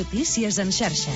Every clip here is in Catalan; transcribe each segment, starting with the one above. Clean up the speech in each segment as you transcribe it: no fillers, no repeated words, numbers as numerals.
Notícies en xarxa.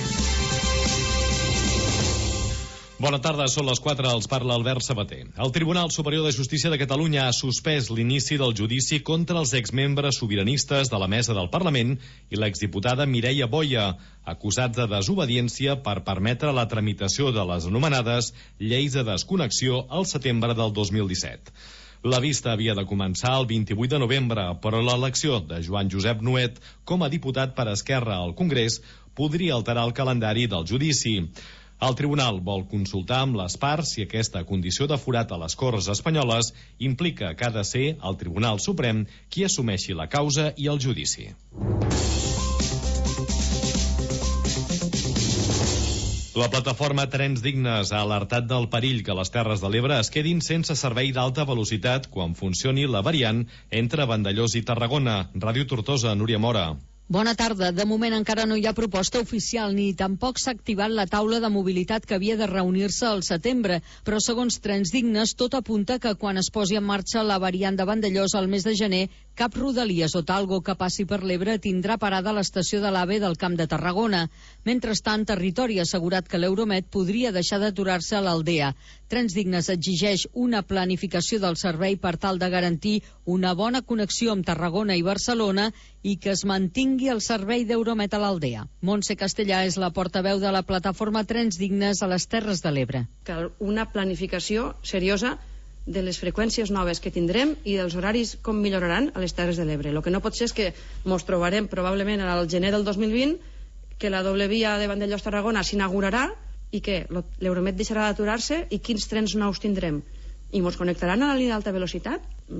Bona tarda, són les 4, els parla Albert Sabater. El Tribunal Superior de Justícia de Catalunya ha suspès l'inici del judici contra els exmembres sobiranistes de la Mesa del Parlament i l'exdiputada Mireia Boia, acusats de desobediència per permetre la tramitació de les anomenades lleis de desconnexió al setembre del 2017. La vista havia de començar el 28 de novembre, però l'elecció de Joan Josep Nuet com a diputat per Esquerra al Congrés podria alterar el calendari del judici. El tribunal vol consultar amb les parts si aquesta condició de forat a les Corts espanyoles implica que ha de ser el Tribunal Suprem qui assumeixi la causa i el judici. La plataforma Trens Dignes ha alertat del perill que les Terres de l'Ebre es quedin sense servei d'alta velocitat quan funcioni la variant entre Vandellòs i Tarragona. Ràdio Tortosa, Núria Mora. Bona tarda. De moment encara no hi ha proposta oficial ni tampoc s'ha activat la taula de mobilitat que havia de reunir-se al setembre, però segons Trens Dignes tot apunta que quan es posi en marxa la variant de Vandellòs al mes de gener, cap Rodalies o Talgo que passi per l'Ebre tindrà parada a l'estació de l'AVE del Camp de Tarragona. Mentrestant, Territori ha assegurat que l'Euromed podria deixar d'aturar-se a l'Aldea. Trens Dignes exigeix una planificació del servei per tal de garantir una bona connexió amb Tarragona i Barcelona i que es mantingui el servei d'Euromed a l'Aldea. Montse Castellà és la portaveu de la plataforma Trens Dignes a les Terres de l'Ebre. Cal una planificació seriosa de les freqüències noves que tindrem i dels horaris com milloraran a les Terres de l'Ebre. El que no pot ser és que ens trobarem probablement al gener del 2020 que la doble via de Vandellòs-Tarragona s'inaugurarà i que l'Euromed deixarà d'aturar-se i quins trens nous tindrem. I ens connectaran a la línia d'alta velocitat?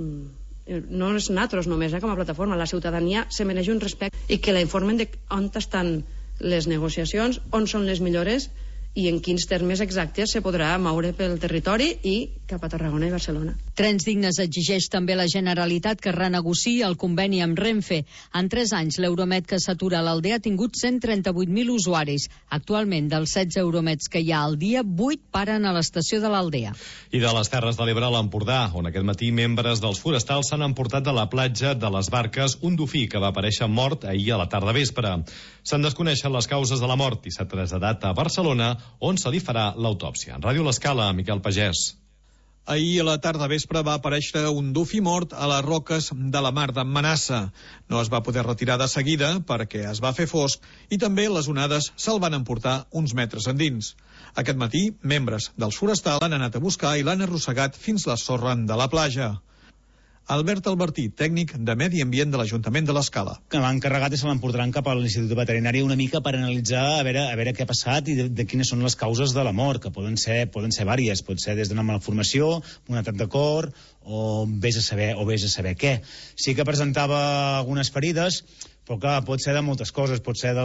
No és nosaltres només, com a plataforma. La ciutadania se mereix un respecte i que la informen de on estan les negociacions, on són les millores i en quins termes exactes se podrà moure pel territori i cap a Tarragona i Barcelona. Trens Dignes exigeix també a la Generalitat que renegociï el conveni amb Renfe. En 3 anys, l'Euromed que s'atura a l'Aldea ha tingut 138.000 usuaris. Actualment, dels 16 Euromeds que hi ha al dia, 8 paren a l'estació de l'Aldea. I de les Terres de l'Ebre a l'Empordà, on aquest matí membres dels forestals s'han emportat de la platja de les Barques un dofí que va aparèixer mort ahir a la tarda vespre. Se'n desconeixen les causes de la mort i s'ha traslladat a Barcelona, on se li farà l'autòpsia. En Ràdio L'Escala, Miquel Pagès. Ahir a la tarda vespre va aparèixer un dofí mort a les roques de la mar d'en Manassa. No es va poder retirar de seguida perquè es va fer fosc i també les onades se'l van emportar uns metres endins. Aquest matí, membres dels forestals l'han anat a buscar i l'han arrossegat fins la sorra de la platja. Albert Albertí, tècnic de Medi Ambient de l'Ajuntament de l'Escala. Que l'han carregat i se l'emportaran cap a l'Institut Veterinari una mica per analitzar a veure què ha passat i de quines són les causes de la mort, que poden ser vàries. Pot ser des d'una malformació, un atac de cor o vés a saber què. Sí que presentava algunes ferides, però clar, pot ser de moltes coses, pot ser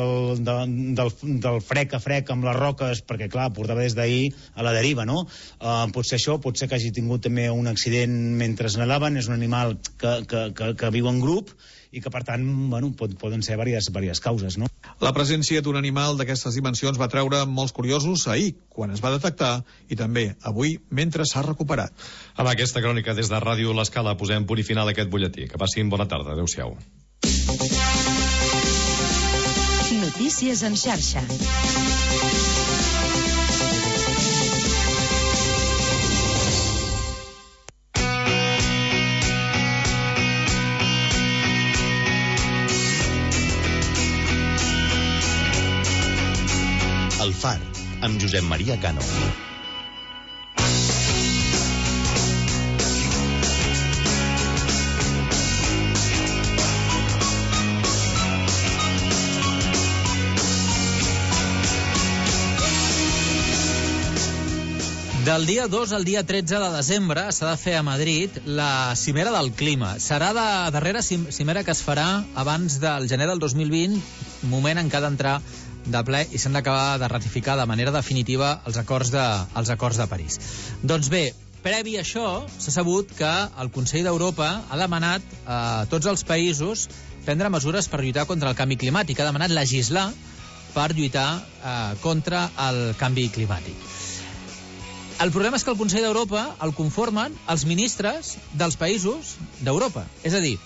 del frec a frec amb les roques, perquè clar, portava des d'ahir a la deriva, no? Pot ser això, pot ser que hagi tingut també un accident mentre nadaven, és un animal que viu en grup i que per tant, poden ser diverses causes, no? La presència d'un animal d'aquestes dimensions va treure molts curiosos ahir, quan es va detectar, i també avui, mentre s'ha recuperat. Amb aquesta crònica des de Ràdio L'Escala posem punt i final a aquest butlletí. Que passin bona tarda. Adéu-siau. Notícies en xarxa. El Far, amb Josep Maria Cano. Del dia 2 al dia 13 de desembre s'ha de fer a Madrid la cimera del clima. Serà la darrera cimera que es farà abans del gener del 2020, moment en què ha d'entrar de ple i s'han d'acabar de ratificar de manera definitiva els acords de París. Doncs bé, previ a això, s'ha sabut que el Consell d'Europa ha demanat a tots els països prendre mesures per lluitar contra el canvi climàtic. Ha demanat legislar per lluitar contra el canvi climàtic. El problema és que el Consell d'Europa el conformen els ministres dels països d'Europa. És a dir,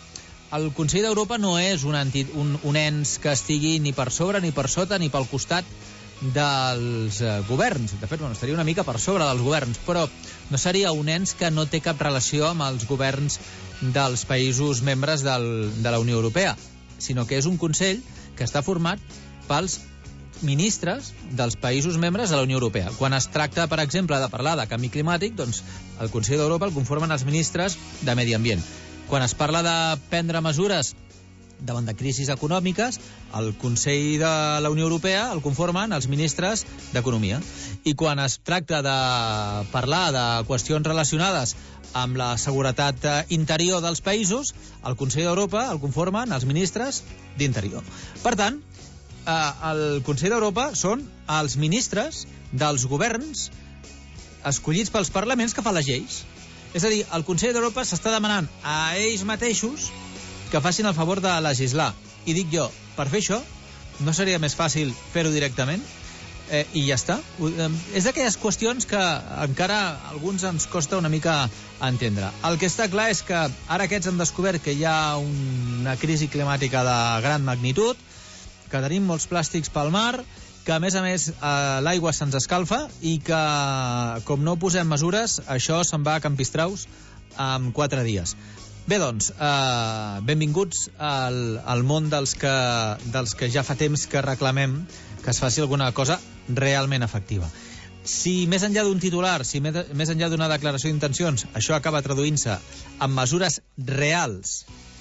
el Consell d'Europa no és un ens que estigui ni per sobre, ni per sota, ni pel costat dels governs. De fet, estaria una mica per sobre dels governs, però no seria un ens que no té cap relació amb els governs dels països membres de la Unió Europea, sinó que és un Consell que està format pels ministres dels països membres de la Unió Europea. Quan es tracta, per exemple, de parlar de canvi climàtic, doncs el Consell d'Europa el conformen els ministres de Medi Ambient. Quan es parla de prendre mesures davant de crisis econòmiques, el Consell de la Unió Europea el conformen els ministres d'Economia. I quan es tracta de parlar de qüestions relacionades amb la seguretat interior dels països, el Consell d'Europa el conformen els ministres d'Interior. Per tant, el Consell d'Europa són els ministres dels governs escollits pels parlaments que fan les lleis. És a dir, el Consell d'Europa s'està demanant a ells mateixos que facin el favor de legislar. I dic jo, per fer això, no seria més fàcil fer-ho directament? I ja està. És d'aquelles qüestions que encara a alguns ens costa una mica entendre. El que està clar és que ara aquests han descobert que hi ha una crisi climàtica de gran magnitud, que tenim molts plàstics pel mar, que a més l'aigua se'ns escalfa i que, com no posem mesures, això se'n va a Campistraus en 4 dies. Bé, doncs, benvinguts al món dels que ja fa temps que reclamem que es faci alguna cosa realment efectiva. Si més enllà d'un titular, si més enllà d'una declaració d'intencions, això acaba traduint-se en mesures reals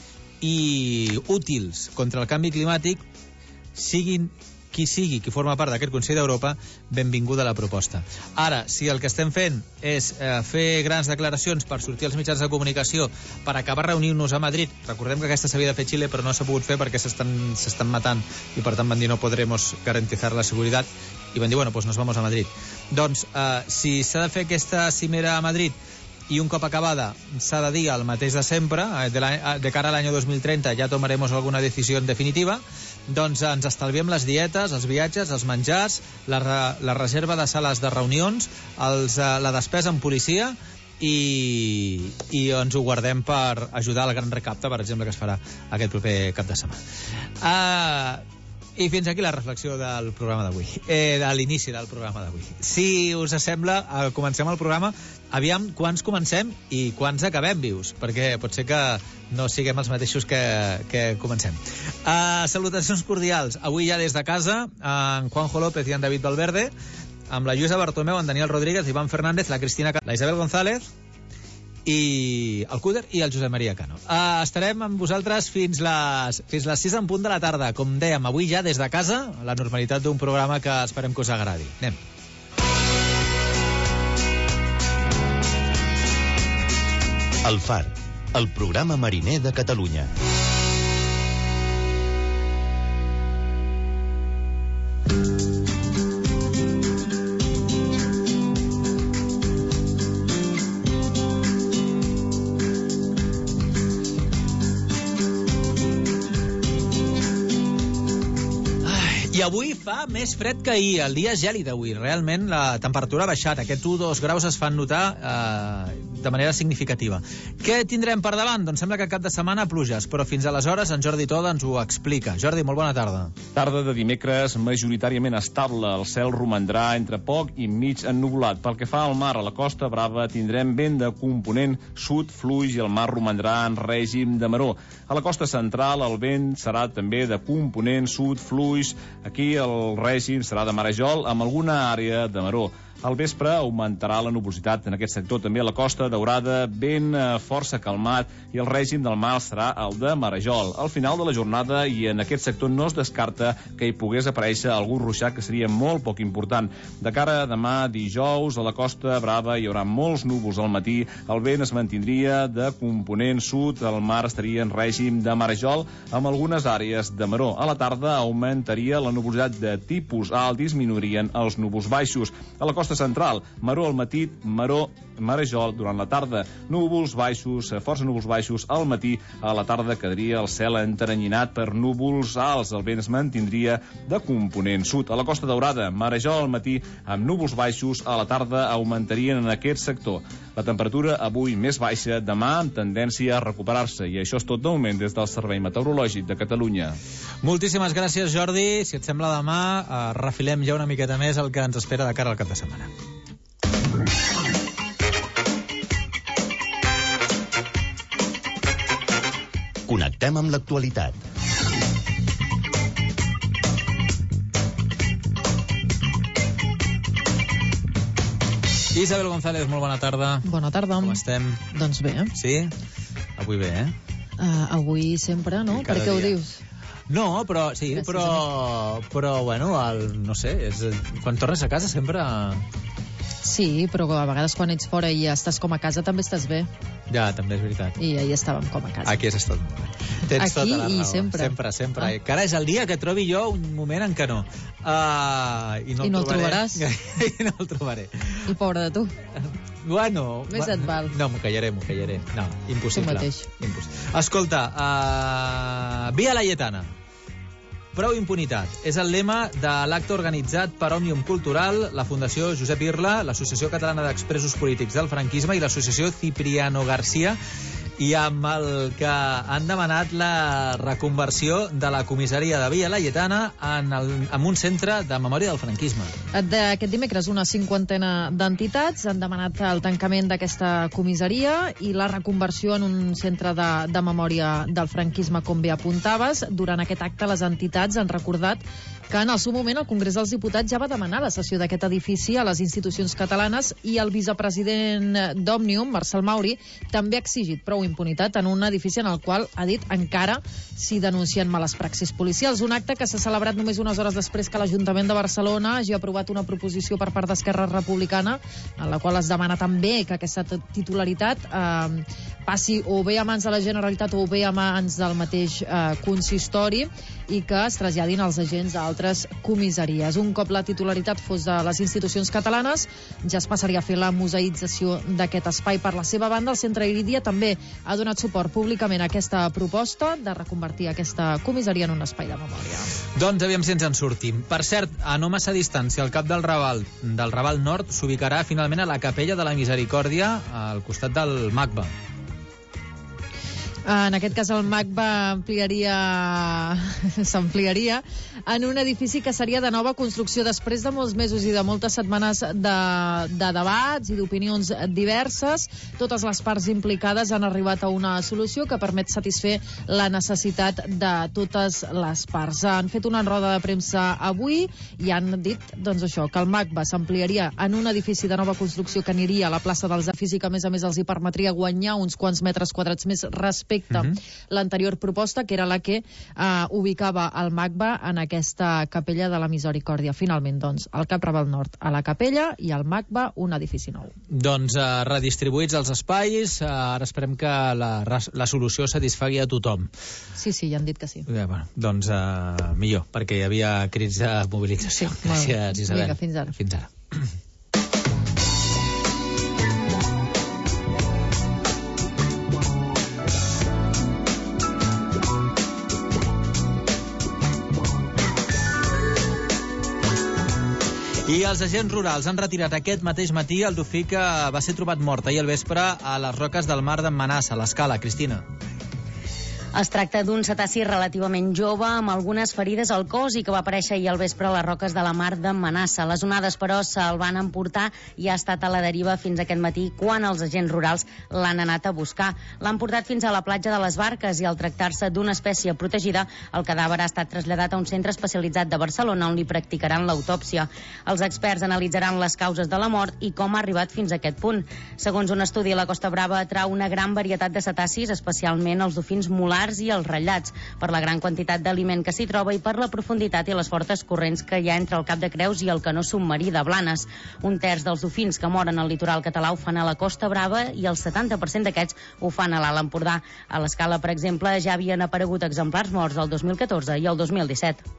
i útils contra el canvi climàtic, siguin qui sigui qui forma part d'aquest Consell d'Europa, benvinguda la proposta. Ara, si el que estem fent és fer grans declaracions per sortir als mitjans de comunicació, per acabar reunint-nos a Madrid, recordem que aquesta s'havia de fer a Xile però no s'ha pogut fer perquè s'estan matant i per tant van dir no podremos garantizar la seguretat i van dir, bueno, pues nos vamos a Madrid. Doncs, si s'ha de fer aquesta cimera a Madrid i un cop acabada s'ha de dir el mateix de sempre, de cara a l'any 2030 ja tomaremos alguna decisió en definitiva, doncs ens estalviem les dietes, els viatges, els menjars, la reserva de sales de reunions, la despesa en policia i ens ho guardem per ajudar al gran recapte, per exemple, que es farà aquest proper cap de setmana. I fins aquí la reflexió del programa d'avui, de l'inici del programa d'avui. Si us sembla, comencem el programa. Aviam quants comencem i quants acabem vius, perquè pot ser que no siguem els mateixos que comencem. Salutacions cordials. Avui ja des de casa, en Juanjo López i en David Valverde, amb la Lluïsa Bartomeu, en Daniel Rodríguez, Iván Fernández, la Cristina, la Isabel González, i el Cúder i el Josep Maria Cano. Estarem amb vosaltres fins les 6 en punt de la tarda. Com dèiem, avui ja des de casa, la normalitat d'un programa que esperem que us agradi. Anem. El Far, el programa mariner de Catalunya. I avui fa més fred que ahir, el dia és gèlid avui. Realment la temperatura ha baixat, aquests 1-2 graus es fan notar de manera significativa. Què tindrem per davant? Doncs sembla que cap de setmana pluges, però fins aleshores en Jordi Toda ens ho explica. Jordi, molt bona tarda. Tarda de dimecres majoritàriament estable. El cel romandrà entre poc i mig ennuvolat. Pel que fa al mar, a la Costa Brava tindrem vent de component sud fluix i el mar romandrà en règim de maró. A la costa central el vent serà també de component sud fluix. Aquí el règim serà de marejol amb alguna àrea de maró. Al vespre augmentarà la nuvolositat en aquest sector. També a la Costa Daurada, vent força calmat i el règim del mar serà el de marejol. Al final de la jornada i en aquest sector no es descarta que hi pogués aparèixer algun ruixat que seria molt poc important. De cara a demà dijous, a la Costa Brava hi haurà molts núvols al matí. El vent es mantindria de component sud, el mar estaria en règim de marejol amb algunes àrees de maró. A la tarda augmentaria la nuvolositat de tipus alt, disminuirien els núvols baixos. A la Costa Central, maró al matí, marejol durant la tarda, núvols baixos, força núvols baixos al matí. A la tarda quedaria el cel enteranyinat per núvols alts, el vent es mantindria de component sud. A la Costa Daurada, marejol al matí amb núvols baixos, a la tarda augmentarien en aquest sector. La temperatura avui més baixa, demà amb tendència a recuperar-se. I això és tot de moment des del Servei Meteorològic de Catalunya. Moltíssimes gràcies, Jordi. Si et sembla, demà refilem ja una miqueta més el que ens espera de cara al cap de setmana. Connectem amb l'actualitat. Isabel González, molt bona tarda. Bona tarda. Com estem? Doncs bé. Sí? Avui bé, Avui sempre, no? Per què ho dius? No, però sí, però bueno, no sé, quan tornes a casa sempre... Sí, però a vegades quan ets fora i estàs com a casa també estàs bé. Ja, també és veritat. I ahir estàvem com a casa. Aquí has estat molt bé. Tens aquí tota la raó. I sempre. Sempre. Que ara és el dia que trobi jo un moment en què no. I no el trobaràs. I no el trobaré. I pobre de tu. Bueno... Més et val. No, m'ho callaré. No, impossible. Tu mateix. Impossible. Escolta, Via Laietana. Prou impunitat. És el lema de l'acte organitzat per Òmnium Cultural, la Fundació Josep Irla, l'Associació Catalana d'Expresos Polítics del Franquisme i l'Associació Cipriano García, i amb el que han demanat la reconversió de la comissaria de Via Laietana en un centre de memòria del franquisme. Aquest dimecres una 50 d'entitats han demanat el tancament d'aquesta comissaria i la reconversió en un centre de memòria del franquisme, com bé apuntaves. Durant aquest acte les entitats han recordat que en el seu moment el Congrés dels Diputats ja va demanar la cessió d'aquest edifici a les institucions catalanes i el vicepresident d'Òmnium, Marcel Mauri, també ha exigit prou impunitat en un edifici en el qual, ha dit, encara s'hi denuncien males praxis policials. Un acte que s'ha celebrat només unes hores després que l'Ajuntament de Barcelona hagi aprovat una proposició per part d'Esquerra Republicana en la qual es demana també que aquesta titularitat passi o bé a mans de la Generalitat o bé a mans del mateix consistori i que es traslladin els agents a altres comissaries. Un cop la titularitat fos de les institucions catalanes, ja es passaria a fer la museïtzació d'aquest espai. Per la seva banda, el Centre Iridia també ha donat suport públicament a aquesta proposta de reconvertir aquesta comissaria en un espai de memòria. Doncs aviam si ens en sortim. Per cert, a no massa distància, al cap del Raval Nord s'ubicarà finalment a la Capella de la Misericòrdia, al costat del MACBA. En aquest cas el MACBA s'ampliaria en un edifici que seria de nova construcció després de molts mesos i de moltes setmanes de debats i d'opinions diverses. Totes les parts implicades han arribat a una solució que permet satisfer la necessitat de totes les parts. Han fet una roda de premsa avui i han dit doncs això, que el MACBA s'ampliaria en un edifici de nova construcció que aniria a la plaça dels Afis i que a més els hi permetria guanyar uns quants metres quadrats més respecte l'anterior proposta, que era la que ubicava el MACBA en aquesta capella de la Misericòrdia. Finalment, doncs, el Cap Raval Nord a la capella i el MACBA un edifici nou. Doncs redistribuïts els espais, ara esperem que la solució satisfagui a tothom. Sí, ja han dit que sí. Bueno, doncs millor, perquè hi havia crits de mobilització. Gràcies, Isabel. Vinga, fins ara. Fins ara. I els agents rurals han retirat aquest mateix matí el dofí que va ser trobat mort ahir al vespre a les roques del mar d'en Manassa, a l'Escala. Cristina. Es tracta d'un cetaci relativament jove amb algunes ferides al cos i que va aparèixer ahir al vespre a les roques de la mar de Manassa. Les onades, però, se'l van emportar i ha estat a la deriva fins aquest matí quan els agents rurals l'han anat a buscar. L'han portat fins a la platja de les Barques i al tractar-se d'una espècie protegida, el cadàver ha estat traslladat a un centre especialitzat de Barcelona on li practicaran l'autòpsia. Els experts analitzaran les causes de la mort i com ha arribat fins a aquest punt. Segons un estudi, la Costa Brava atrau una gran varietat de cetacis, especialment els dofins molars i els ratllats, per la gran quantitat d'aliment que s'hi troba i per la profunditat i les fortes corrents que hi ha entre el Cap de Creus i el canó submarí de Blanes. Un terç dels dofins que moren al litoral català ho fan a la Costa Brava i el 70% d'aquests ho fan a l'Alt Empordà. A l'Escala, per exemple, ja havien aparegut exemplars morts el 2014 i el 2017.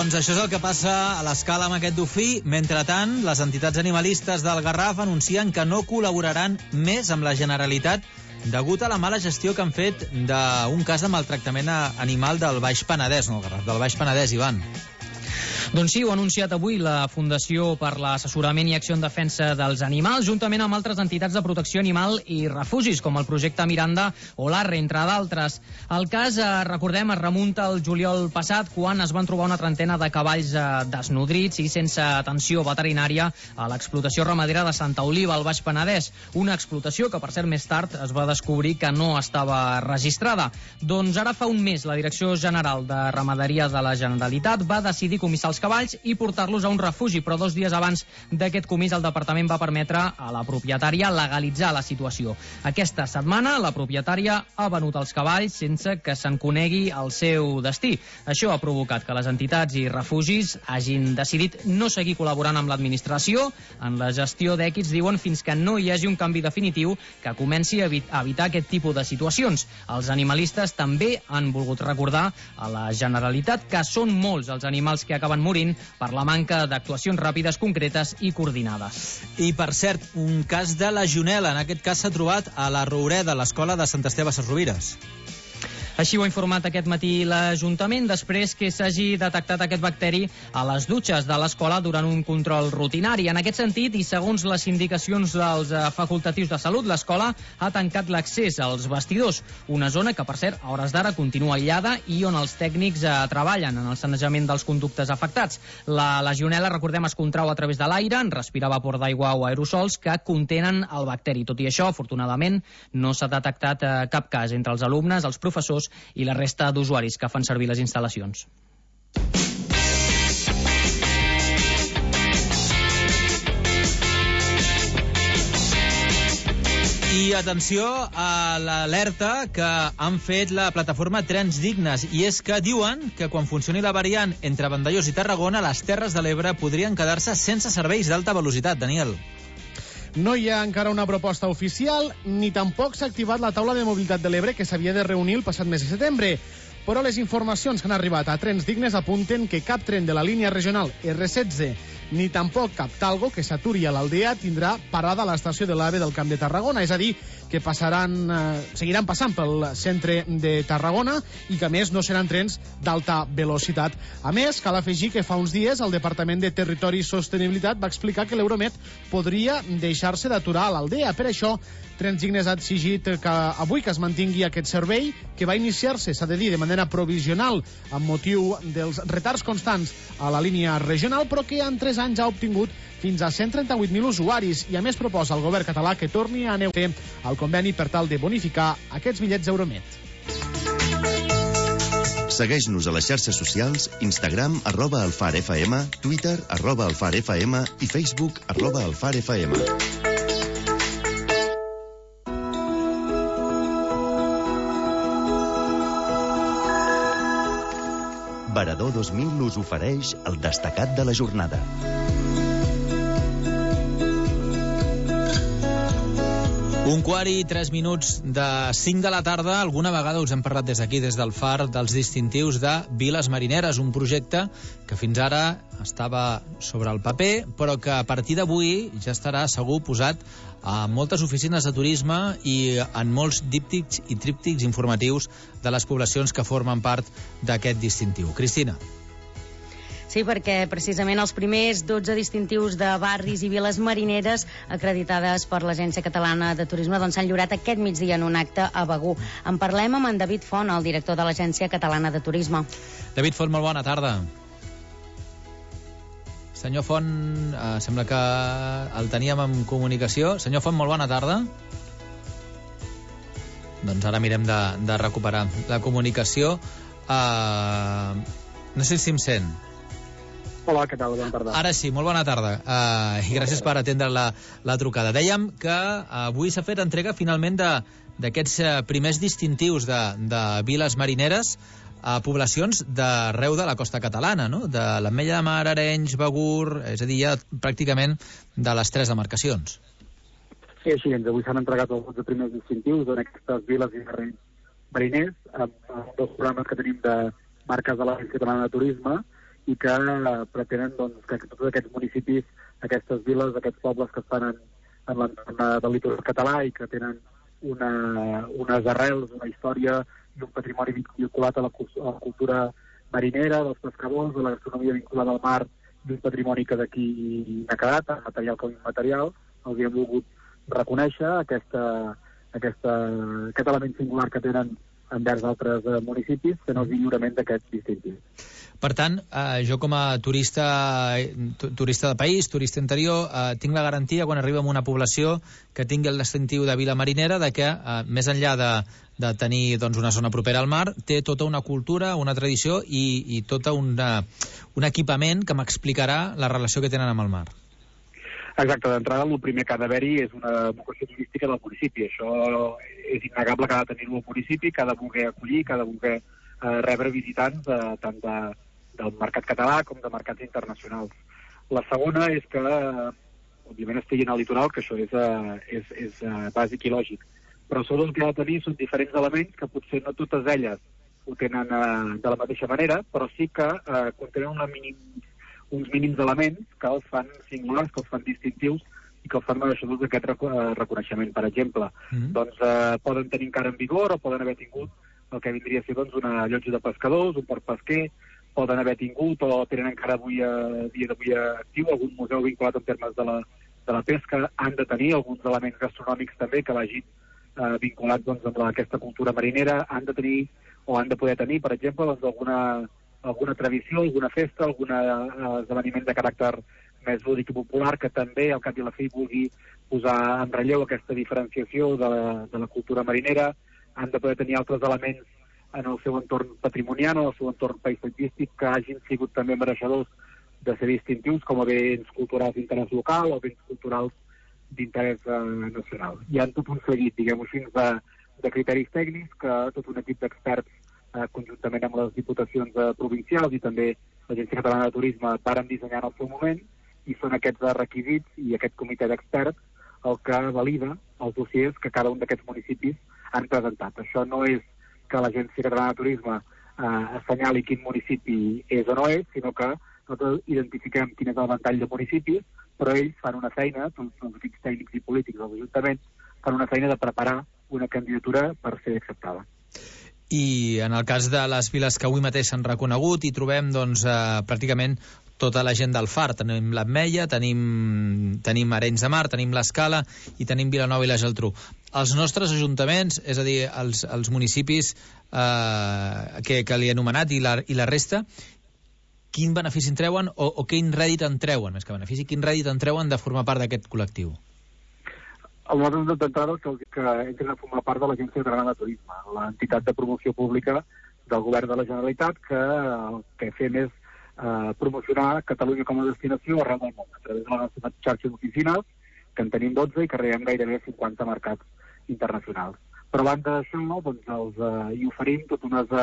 Doncs això és el que passa a l'Escala amb aquest dofí. Mentrestant, les entitats animalistes del Garraf anuncien que no col·laboraran més amb la Generalitat degut a la mala gestió que han fet d'un cas de maltractament animal del Baix Penedès, no el Garraf, del Baix Penedès, Ivan. Doncs sí, ho ha anunciat avui la Fundació per l'Assessorament i Acció en Defensa dels Animals, juntament amb altres entitats de protecció animal i refugis, com el projecte Miranda o l'Arre, entre d'altres. El cas, recordem, es remunta al juliol passat, quan es van trobar una trentena de cavalls desnodrits i sense atenció veterinària a l'explotació ramadera de Santa Oliva, al Baix Penedès. Una explotació que, per cert, més tard es va descobrir que no estava registrada. Doncs ara fa un mes la Direcció General de Ramaderia de la Generalitat va decidir comissar els cavalls i portar-los a un refugi, però 2 dies abans d'aquest comís el departament va permetre a la propietària legalitzar la situació. Aquesta setmana la propietària ha venut els cavalls sense que se'n conegui el seu destí. Això ha provocat que les entitats i refugis hagin decidit no seguir col·laborant amb l'administració en la gestió d'èquids, diuen, fins que no hi hagi un canvi definitiu que comenci a evitar aquest tipus de situacions. Els animalistes també han volgut recordar a la Generalitat que són molts els animals que acaben morint per la manca d'actuacions ràpides, concretes i coordinades. I, per cert, un cas de legionel·la. En aquest cas s'ha trobat a la Roureda, a l'escola de Sant Esteve Sesrovires. Així ho ha informat aquest matí l'Ajuntament, després que s'hagi detectat aquest bacteri a les dutxes de l'escola durant un control rutinari. En aquest sentit, i segons les indicacions dels facultatius de salut, l'escola ha tancat l'accés als vestidors, una zona que, per cert, a hores d'ara continua aïllada i on els tècnics treballen en el sanejament dels conductes afectats. La legionel·la, recordem, es contrau a través de l'aire, en respirar vapor d'aigua o aerosols que contenen el bacteri. Tot i això, afortunadament, no s'ha detectat cap cas entre els alumnes, els professors i la resta d'usuaris que fan servir les instal·lacions. I atenció a l'alerta que han fet la plataforma Trens Dignes, i és que diuen que quan funcioni la variant entre Vandellòs i Tarragona, les Terres de l'Ebre podrien quedar-se sense serveis d'alta velocitat. Daniel. No hi ha encara una proposta oficial, ni tampoc s'ha activat la taula de mobilitat de l'Ebre que s'havia de reunir el passat mes de setembre. Però les informacions que han arribat a Trens Dignes apunten que cap tren de la línia regional R16 ni tampoc cap talgo que s'aturi a l'Aldea tindrà parada a l'estació de l'AVE del Camp de Tarragona, és a dir, que seguiran passant pel centre de Tarragona i que, a més, no seran trens d'alta velocitat. A més, cal afegir que fa uns dies el Departament de Territori i Sostenibilitat va explicar que l'Euromed podria deixar-se d'aturar a l'Aldea. Per això, Trens Dignes ha exigit que avui que es mantingui aquest servei, que va iniciar-se, s'ha de dir, de manera provisional amb motiu dels retards constants a la línia regional, però que en 3 anys ha obtingut fins a 138.000 usuaris i, a més, proposa al govern català que torni a negociar el conveni per tal de bonificar aquests bitllets Euromed. Segueix-nos a les xarxes socials, Instagram, @alfarfm, Twitter, @alfarfm i Facebook, @alfarfm. Varador 2000 us ofereix el destacat de la jornada. Un quart i 3 minuts de 5 de la tarda. Alguna vegada us hem parlat des d'aquí, des del FAR, dels distintius de Viles Marineres, un projecte que fins ara estava sobre el paper, però que a partir d'avui ja estarà segur posat a moltes oficines de turisme i en molts díptics i tríptics informatius de les poblacions que formen part d'aquest distintiu. Cristina. Sí, perquè precisament els primers 12 distintius de barris i viles marineres acreditades per l'Agència Catalana de Turisme s'han lliurat aquest migdia en un acte a Begur. En parlem amb en David Font, el director de l'Agència Catalana de Turisme. David Font, molt bona tarda. Senyor Font, sembla que el teníem en comunicació. Senyor Font, molt bona tarda. Doncs ara mirem de recuperar la comunicació. No sé si em sent. Hola, què tal? Bona tarda. Ara sí, molt bona tarda. I gràcies per atendre la trucada. Dèiem que avui s'ha fet entrega finalment d'aquests primers distintius de viles marineres a poblacions d'arreu de la costa catalana, no? De l'Ametlla de Mar, Arenys, Begur, és a dir, ja pràcticament de les 3 demarcacions. Sí, així, avui s'han entregat els 12 primers distintius en aquestes viles i mariners, amb 2 programes que tenim de marques de l'Agència Catalana de Turisme, i que pretenen que tots aquests municipis, aquestes viles, aquests pobles que estan en l'entorn del litoral català i que tenen unes arrels, una història i un patrimoni vinculat a la cultura marinera, dels pescadors, de la gastronomia vinculada al mar, i un patrimoni que d'aquí n'ha quedat, tant material com immaterial, els hem volgut reconèixer aquest element singular que tenen envers altres municipis, fent el lliurament d'aquests distintius. Per tant, jo com a turista de país, turista interior, tinc la garantia quan arribo a una població que tingui el distintiu de vila marinera de que, més enllà de tenir una zona propera al mar, té tota una cultura, una tradició i tot un equipament que m'explicarà la relació que tenen amb el mar. Exacte, d'entrada el primer que ha d'haver-hi és una vocació turística del municipi. Això és innegable que ha de tenir-ho el municipi, que ha de voler acollir, que ha de voler rebre visitants tant del mercat català com de mercats internacionals. La segona és que, òbviament, estiguin al litoral, que això és bàsic i lògic. Però sobretot el que ha de tenir són diferents elements que potser no totes elles ho tenen de la mateixa manera, però sí que contenen uns mínims elements que els fan singulars, que els fan distintius i que els fan mereixedors d'aquest reconeixement. Per exemple, poden tenir encara en vigor o poden haver tingut el que vindria a ser una llotja de pescadors, un port pesquer, poden haver tingut o tenen encara dia d'avui actiu algun museu vinculat en termes de la pesca, han de tenir alguns elements gastronòmics també que vagin vinculats amb aquesta cultura marinera, han de tenir o han de poder tenir, per exemple, alguna tradició, alguna festa, algun esdeveniment de caràcter més lúdic i popular que també, al cap i a la fi, vulgui posar en relleu aquesta diferenciació de la cultura marinera. Han de poder tenir altres elements en el seu entorn patrimonial, en el seu entorn paisatgístic, que hagin sigut també mereixedors de ser distintius com a béns culturals d'interès local o béns culturals d'interès nacional. Hi ha tot un seguit, diguem-ho així, de criteris tècnics que tot un equip d'experts conjuntament amb les diputacions provincials i també l'Agència Catalana de Turisme varen dissenyar en el seu moment, i són aquests requisits i aquest comitè d'experts el que valida els dossiers que cada un d'aquests municipis han presentat. Això no és que l'Agència Catalana de Turisme assenyali quin municipi és o no és, sinó que nosaltres identifiquem quin és el ventall de municipis, però ells fan una feina, tots els equips tècnics i polítics dels ajuntaments, fan una feina de preparar una candidatura per ser acceptada. I en el cas de les viles que avui mateix s'han reconegut, hi trobem pràcticament tota la gent del Far. Tenim l'Ametlla, tenim Arenys de Mar, tenim l'Escala i tenim Vilanova i la Geltrú. Els nostres ajuntaments, és a dir, els municipis que li he anomenat i la resta, quin benefici en treuen o quin rèdit en treuen, més que benefici, quin rèdit en treuen de formar part d'aquest col·lectiu? Nosaltres d'entrada que entren a formar part de l'Agència Catalana de Turisme, l'entitat de promoció pública del govern de la Generalitat que el que fem és promocionar Catalunya com a destinació arreu del món, a través de la nostra xarxa d'oficines, que en tenim 12 i que rebem gairebé 50 mercats internacionals. Però abans d'això, hi oferim tot unes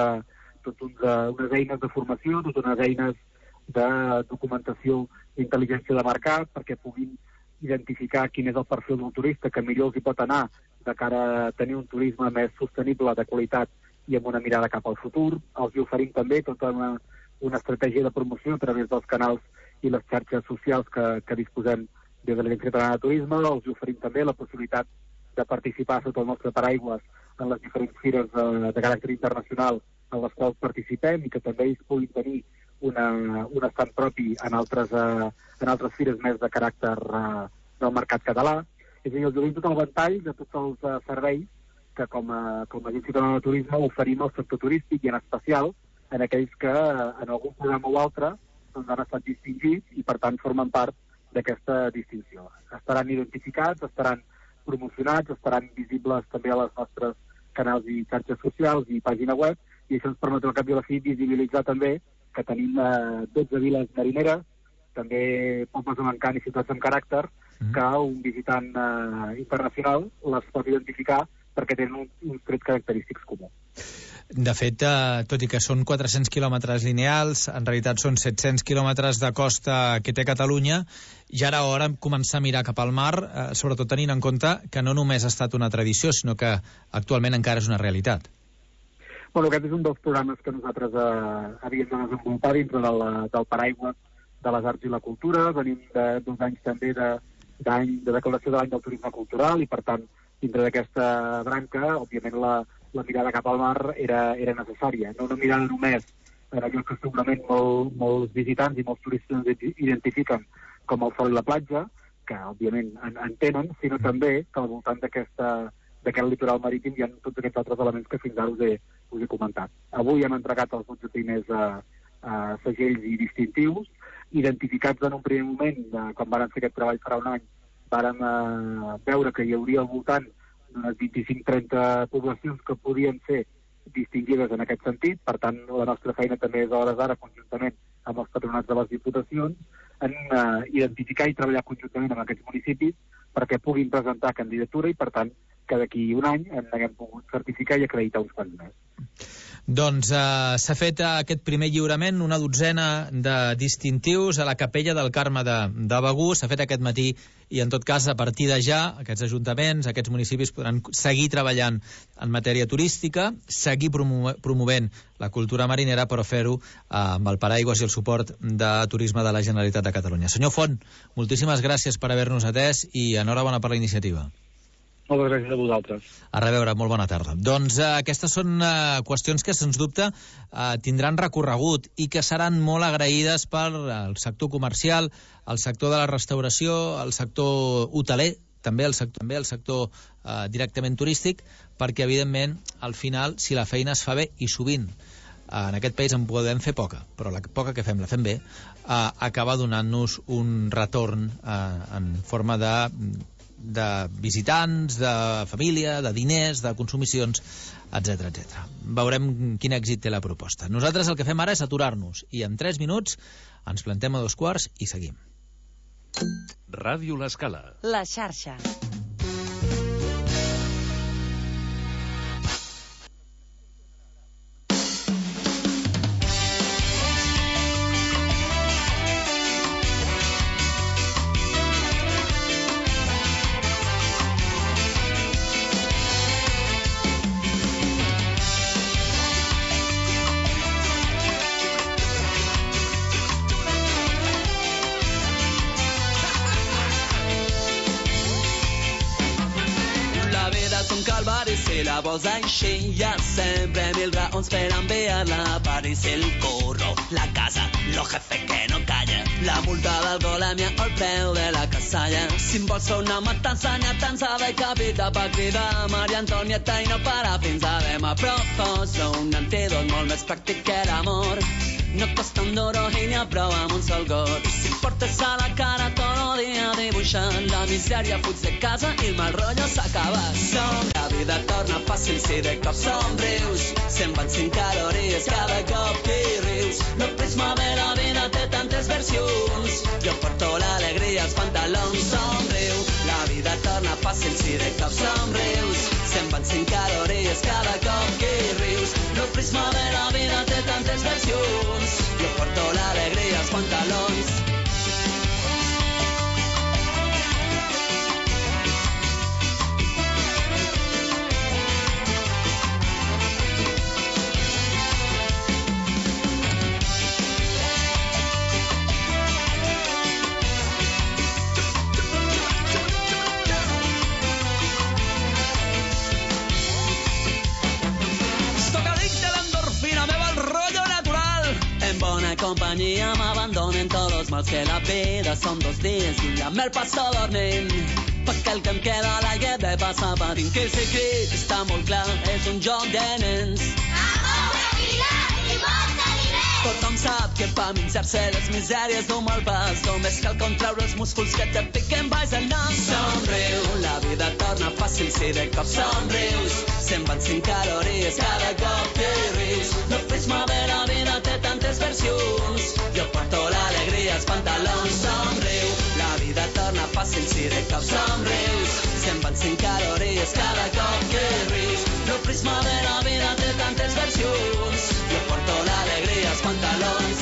eines de formació, tot unes eines de documentació d'intel·ligència de mercat perquè puguin identificar quin és el perfil del turista que millor els hi pot anar de cara a tenir un turisme més sostenible, de qualitat i amb una mirada cap al futur. Els hi oferim també tota una estratègia de promoció a través dels canals i les xarxes socials que disposem des de l'Agència Catalana de Turisme. Els hi oferim també la possibilitat de participar sota el nostre paraigües en les diferents fires de caràcter internacional en les quals participem i que també ells puguin tenir un estat propi en altres fires més de caràcter del mercat català. És a dir, els donem tot el ventall de tots els serveis que com a Agència Catalana de Turisme oferim al sector turístic i en especial en aquells que en algun programa o altre han estat distingits i per tant formen part d'aquesta distinció. Estaran identificats, estaran promocionats, estaran visibles també a les nostres canals i xarxes socials i pàgina web, i això ens permetrà al cap i a la fi visibilitzar també que tenim 12 viles marineres, també pobles de l'encant i ciutats amb caràcter, que un visitant internacional les pot identificar perquè tenen uns trets característics comuns. De fet, tot i que són 400 quilòmetres lineals, en realitat són 700 quilòmetres de costa que té Catalunya, ja era hora de començar a mirar cap al mar, sobretot tenint en compte que no només ha estat una tradició, sinó que actualment encara és una realitat. Bueno, aquest és un dels programes que nosaltres havíem de desenvolupar dintre del paraigua de les arts i la cultura. Venim d'uns anys també de declaració de l'any del turisme cultural i, per tant, dintre d'aquesta branca, òbviament, la mirada cap al mar era necessària. No una mirada només en allò que segurament molts visitants i molts turistes identifiquen com el sol i la platja, que òbviament en tenen, sinó també que al voltant d'aquest litoral marítim hi ha tots aquests altres elements que fins ara us he comentat. Avui hem entregat els 12 primers segells i distintius, identificats en un primer moment, quan vàrem fer aquest treball farà un any, vàrem veure que hi hauria al voltant d'unes 25-30 poblacions que podien ser distingides en aquest sentit. Per tant, la nostra feina també és a hores d'ara, conjuntament amb els patronats de les diputacions, en identificar i treballar conjuntament amb aquests municipis perquè puguin presentar candidatura i, per tant, que d'aquí un any en haguem pogut certificar i acreditar uns quants més. Doncs s'ha fet aquest primer lliurament, una dotzena de distintius a la capella del Carme de Begur, s'ha fet aquest matí i en tot cas a partir de ja aquests ajuntaments, aquests municipis podran seguir treballant en matèria turística, seguir promovent la cultura marinera, però fer-ho amb el paraigües i el suport de turisme de la Generalitat de Catalunya. Senyor Font, moltíssimes gràcies per haver-nos atès i enhorabona per la iniciativa. Moltes gràcies a vosaltres. A reveure, molt bona tarda. Doncs aquestes són qüestions que, sens dubte, tindran recorregut i que seran molt agraïdes pel sector comercial, el sector de la restauració, el sector hoteler, també el sector directament turístic, perquè, evidentment, al final, si la feina es fa bé, i sovint en aquest país en podem fer poca, però la poca que fem la fem bé, acaba donant-nos un retorn en forma de visitants, de família, de diners, de consumicions, etc. Veurem quin èxit té la proposta. Nosaltres el que fem ara és aturar-nos i en 3 minuts ens plantem a 2:15 i seguim. Ràdio L'Escala. La xarxa. Si la vols així, hi ha sempre 1000 raons per enviar-la a París. El curro, la casa, lo jefe que no calla, la multa d'alcoholèmia o el preu de la casalla. Si em vols fer una matança, n'hi ha tants de capita per cridar Maria Antonieta i no parar fins a demà. Proposo un antídot molt més pràctic que l'amor. No costa un duro i n'hi ha prou amb un sol got. Si portes a la cara tot el dia dibuixant, la misèria fuig de casa i el mal rotllo s'acaba. La vida torna fàcil si de cop somrius. Se'n van 5 calories cada cop que rius. El prisma de la vida té tantes versions. Jo porto l'alegria als pantalons. Somriu, la vida torna fàcil si de cop somrius. Se'n van 5 calories cada cop que rius. El prisma de la vida té tantes versions. Jo porto l'alegria als pantalons. Compañía m'abandonen tots els mals que la vida són 2 dies i ja me'l passo dormint perquè el que em queda a la llebre passa patint. Que el secret està molt clar, és un joc de nens. Amor, tranquil·litat i molta diners. Tothom sap que per minxar-se les misèries d'un mal pas només cal contraure els músculs que te piquen baix el nas. Somriu, la vida torna fàcil si de cop somrius. Se'n van 5 calories cada cop que rius. El prisma de la vida té tantes versions. Jo porto l'alegria als pantalons. Somriu, la vida torna fàcil si de cop somrius. Se'n van 5 calories cada cop que rius. El prisma de la vida té tantes versions. Jo porto l'alegria als pantalons.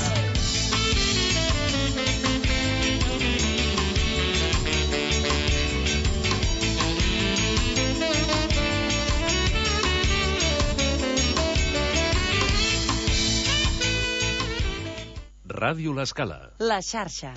Ràdio L'Escala. La xarxa.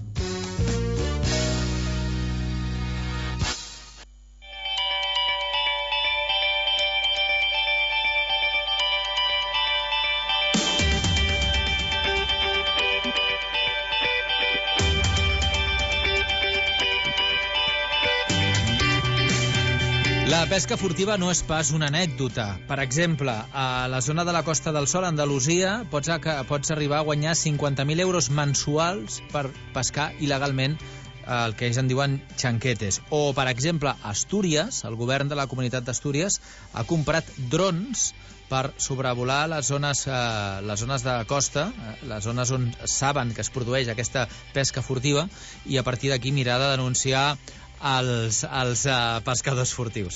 La pesca furtiva no és pas una anècdota. Per exemple, a la zona de la Costa del Sol, a Andalusia, pots arribar a guanyar 50.000 euros mensuals per pescar il·legalment el que ells en diuen xanquetes. O, per exemple, a Astúries, el govern de la comunitat d'Astúries ha comprat drons per sobrevolar les zones de costa, les zones on saben que es produeix aquesta pesca furtiva, i a partir d'aquí mirar de denunciar els pescadors furtius.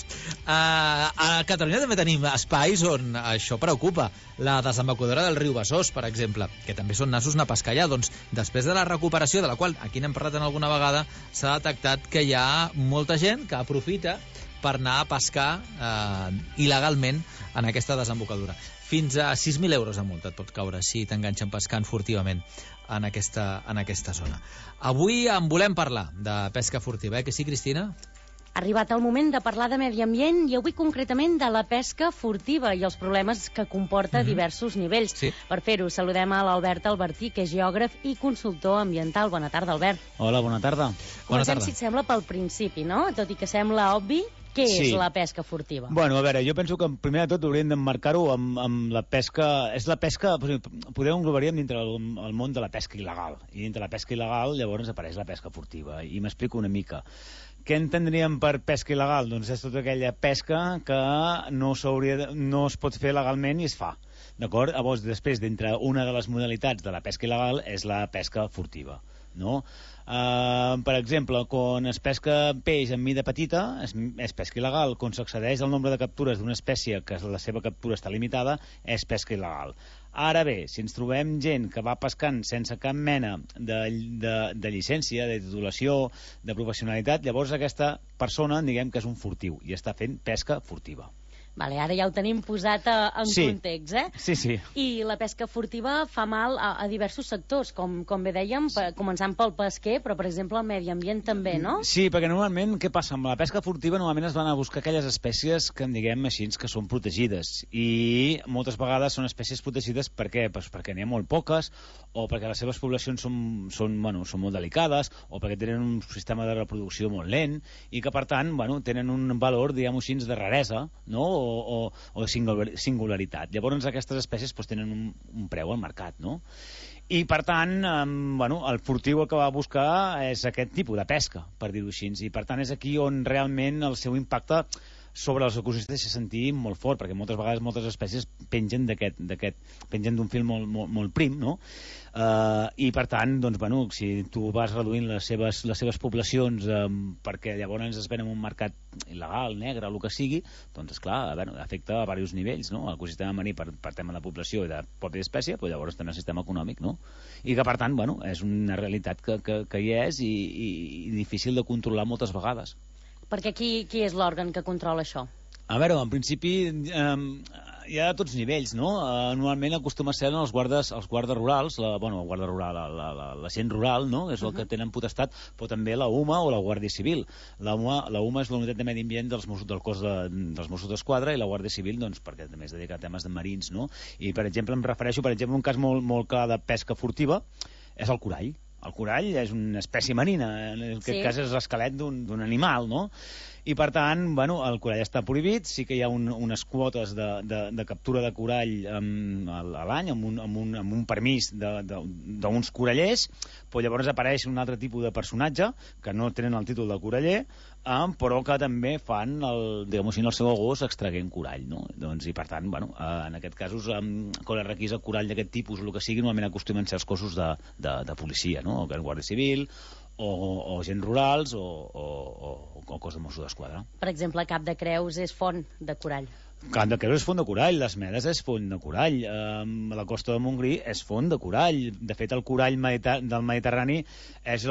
A Catalunya també tenim espais on això preocupa. La desembocadura del riu Besòs, per exemple, que també són nassos anar a pescar allà. Doncs després de la recuperació, de la qual aquí n'hem parlat en alguna vegada, s'ha detectat que hi ha molta gent que aprofita per anar a pescar il·legalment en aquesta desembocadura. Fins a 6.000 euros de multa et pot caure si t'enganxen pescant furtivament en aquesta zona. Avui en volem parlar de pesca furtiva, que sí, Cristina? Ha arribat el moment de parlar de medi ambient i avui concretament de la pesca furtiva i els problemes que comporta a diversos nivells. Sí. Per fer-ho, saludem a l'Albert Albertí, que és geògraf i consultor ambiental. Bona tarda, Albert. Hola, bona tarda. Comencem, si et sembla, pel principi, no? Tot i que sembla obvi, què és la pesca furtiva? Bueno, a veure, jo penso que primer de tot hauríem d'emmarcar-ho amb la pesca... És la pesca, podem englobaríem dintre el món de la pesca il·legal. I dintre la pesca il·legal llavors apareix la pesca furtiva. I m'explico una mica. Què entendríem per pesca il·legal? Doncs és tota aquella pesca que no es pot fer legalment i es fa. D'acord? Llavors, després, dintre una de les modalitats de la pesca il·legal és la pesca furtiva, no? Per exemple, quan es pesca peix en mida petita és pesca il·legal. Quan s'excedeix el nombre de captures d'una espècie que la seva captura està limitada és pesca il·legal. Ara bé, si ens trobem gent que va pescant sense cap mena de llicència, de titulació, de professionalitat, llavors aquesta persona diguem que és un furtiu i està fent pesca furtiva. Vale, ara ja ho tenim posat en context, eh? Sí, sí. I la pesca furtiva fa mal a diversos sectors, com bé dèiem, començant pel pesquer, però, per exemple, el medi ambient també, no? Sí, perquè normalment, què passa? Amb la pesca furtiva normalment es van a buscar aquelles espècies que en diguem així, que són protegides. I moltes vegades són espècies protegides per què? Pues perquè n'hi ha molt poques, o perquè les seves poblacions són molt delicades, o perquè tenen un sistema de reproducció molt lent, i que, per tant, tenen un valor, diguem-ho així, de raresa, no? O singularitat. Llavors aquestes espècies tenen un preu al mercat, no? I per tant, el furtiu el que va a buscar és aquest tipus de pesca, per dir-ho així, i per tant és aquí on realment el seu impacte sobre els ecosistemes deixa sentir molt fort, perquè moltes vegades moltes espècies pengen d'un fil molt prim, no? I per tant, doncs, si tu vas reduint les seves poblacions perquè llavors es ven en un mercat il·legal, negre, el que sigui, doncs esclar, afecta a diversos nivells, no? L'ecosistema marí per tema de població i de pròpia espècie, però llavors també el sistema econòmic, no? I que per tant, és una realitat que hi és i difícil de controlar moltes vegades. Perquè qui és l'òrgan que controla això? A veure, en principi hi ha de tots nivells, no? Normalment acostuma a ser els guardes rurals, la gent rural, no? És el que tenen potestat, però també la UMA o la Guàrdia Civil. La UMA és la unitat de medi ambient del cos dels Mossos d'Esquadra i la Guàrdia Civil, doncs, perquè també es dedica a temes de marins, no? I, per exemple, em refereixo, a un cas molt clar de pesca furtiva, és el corall. El corall és una espècie marina, en aquest cas és l'esquelet d'un animal, no? I per tant, el corall està prohibit, sí que hi ha unes quotes de captura de corall a l'any, amb un permís d'uns corallers, però llavors apareix un altre tipus de personatge que no tenen el títol de coraller, però que també fan el seu gos extraient corall, no? Doncs, i per tant, en aquest cas, quan es requisa corall d'aquest tipus o el que sigui, normalment acostumen a ser els cossos de policia, no? O que és Guàrdia Civil, o gent rurals, o cos de Mossos d'Esquadra. Per exemple, Cap de Creus és font de corall. Can de Creus és font de corall, les Medes és font de corall, la costa de Montgrí és font de corall. De fet, el corall del Mediterrani és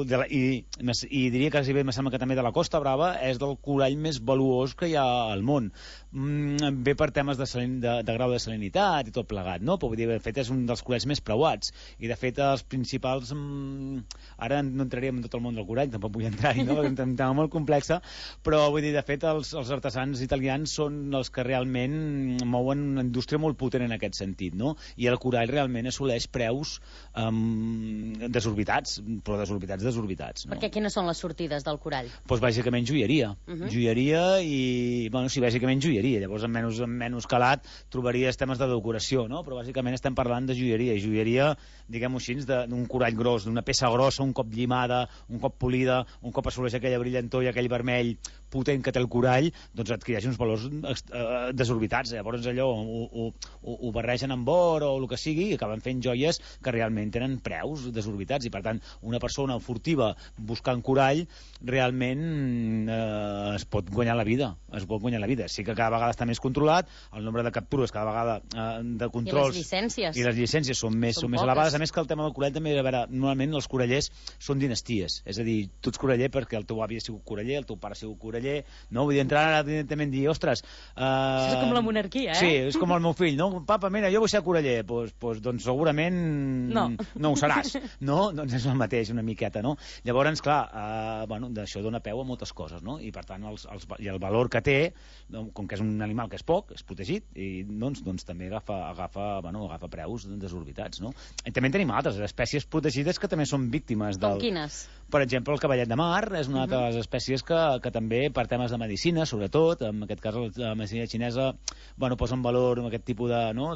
i diria que me sembla que també de la Costa Brava és del corall més valuós que hi ha al món. Ve per temes de grau de salinitat i tot plegat, no? Però vull dir, de fet, és un dels coralls més preuats. I, de fet, els principals... Ara no entraríem en tot el món del corall, tampoc vull entrar-hi, no? És un tema molt complex, però, vull dir, de fet, els artesans italians són els que realment mouen una indústria molt potent en aquest sentit, no? I el corall realment assoleix preus desorbitats, però desorbitats, no? Perquè quines són les sortides del corall? Doncs bàsicament joieria. Joieria i... Bueno, sí, bàsicament joieria. Llavors, en menys calat, trobaries temes de decoració, no? Però bàsicament estem parlant de joieria. I joieria, diguem-ho així, d'un corall gros, d'una peça grossa, un cop llimada, un cop polida, un cop assoleix aquella brillantor i aquell vermell potent que té el corall, doncs adquireix uns valors desorbitats. Llavors allò ho barregen amb or o el que sigui i acaben fent joies que realment tenen preus desorbitats i per tant una persona furtiva buscant corall realment es pot guanyar la vida. Sí que cada vegada està més controlat, el nombre de captures cada vegada de controls i les llicències són més elevades. A més que el tema del corall també, a veure, normalment els corallers són dinasties, és a dir, tu ets coraller perquè el teu avi ha sigut coraller, el teu pare ha sigut coraller, no? Vull dir, entrar ara directament i dir, ostres... és com la monarquia, Sí, és com el meu fill, no? Papa, mira, jo vull ser coraller. Doncs segurament no ho seràs, no? Doncs és el mateix, una miqueta, no? Llavors, clar, d'això dona peu a moltes coses, no? I per tant, el valor que té, com que és un animal que és poc, és protegit, i doncs també agafa preus desorbitats, no? I també tenim altres espècies protegides que també són víctimes del... Com quines? Per exemple, el cavallet de mar és una de les espècies que també, per temes de medicina, sobretot, en aquest cas la medicina xinesa, posa en valor aquest tipus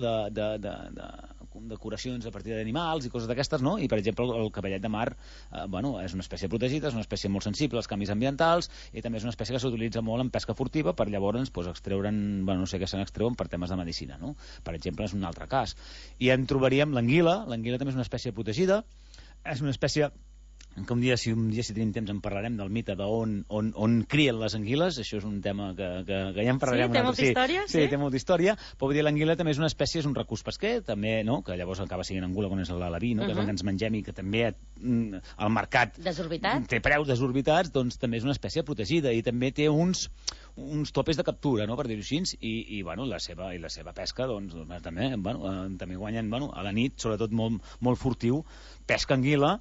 de curacions a partir d'animals i coses d'aquestes, no? I, per exemple, el cavallet de mar és una espècie protegida, és una espècie molt sensible als canvis ambientals i també és una espècie que s'utilitza molt en pesca furtiva per llavors extreure'n, no sé què se n'extreuen per temes de medicina, no? Per exemple, és un altre cas. I en trobaríem l'anguila també és una espècie protegida, és una espècie que un dia, si tenim temps, en parlarem del mite d'on crien les anguiles. Això és un tema que ja en parlarem. Sí, té molta història. Sí, té molta història, però vull dir, l'anguila també és una espècie, és un recurs pesquer, també, no? Que llavors acaba sent angula quan és l'alabí, no? Que és el que ens mengem i que també al mercat té preus desorbitats, doncs també és una espècie protegida i també té uns topes de captura, no? Per dir-ho així, i la seva pesca, doncs, també guanyen, a la nit, sobretot molt furtiu, pesca anguila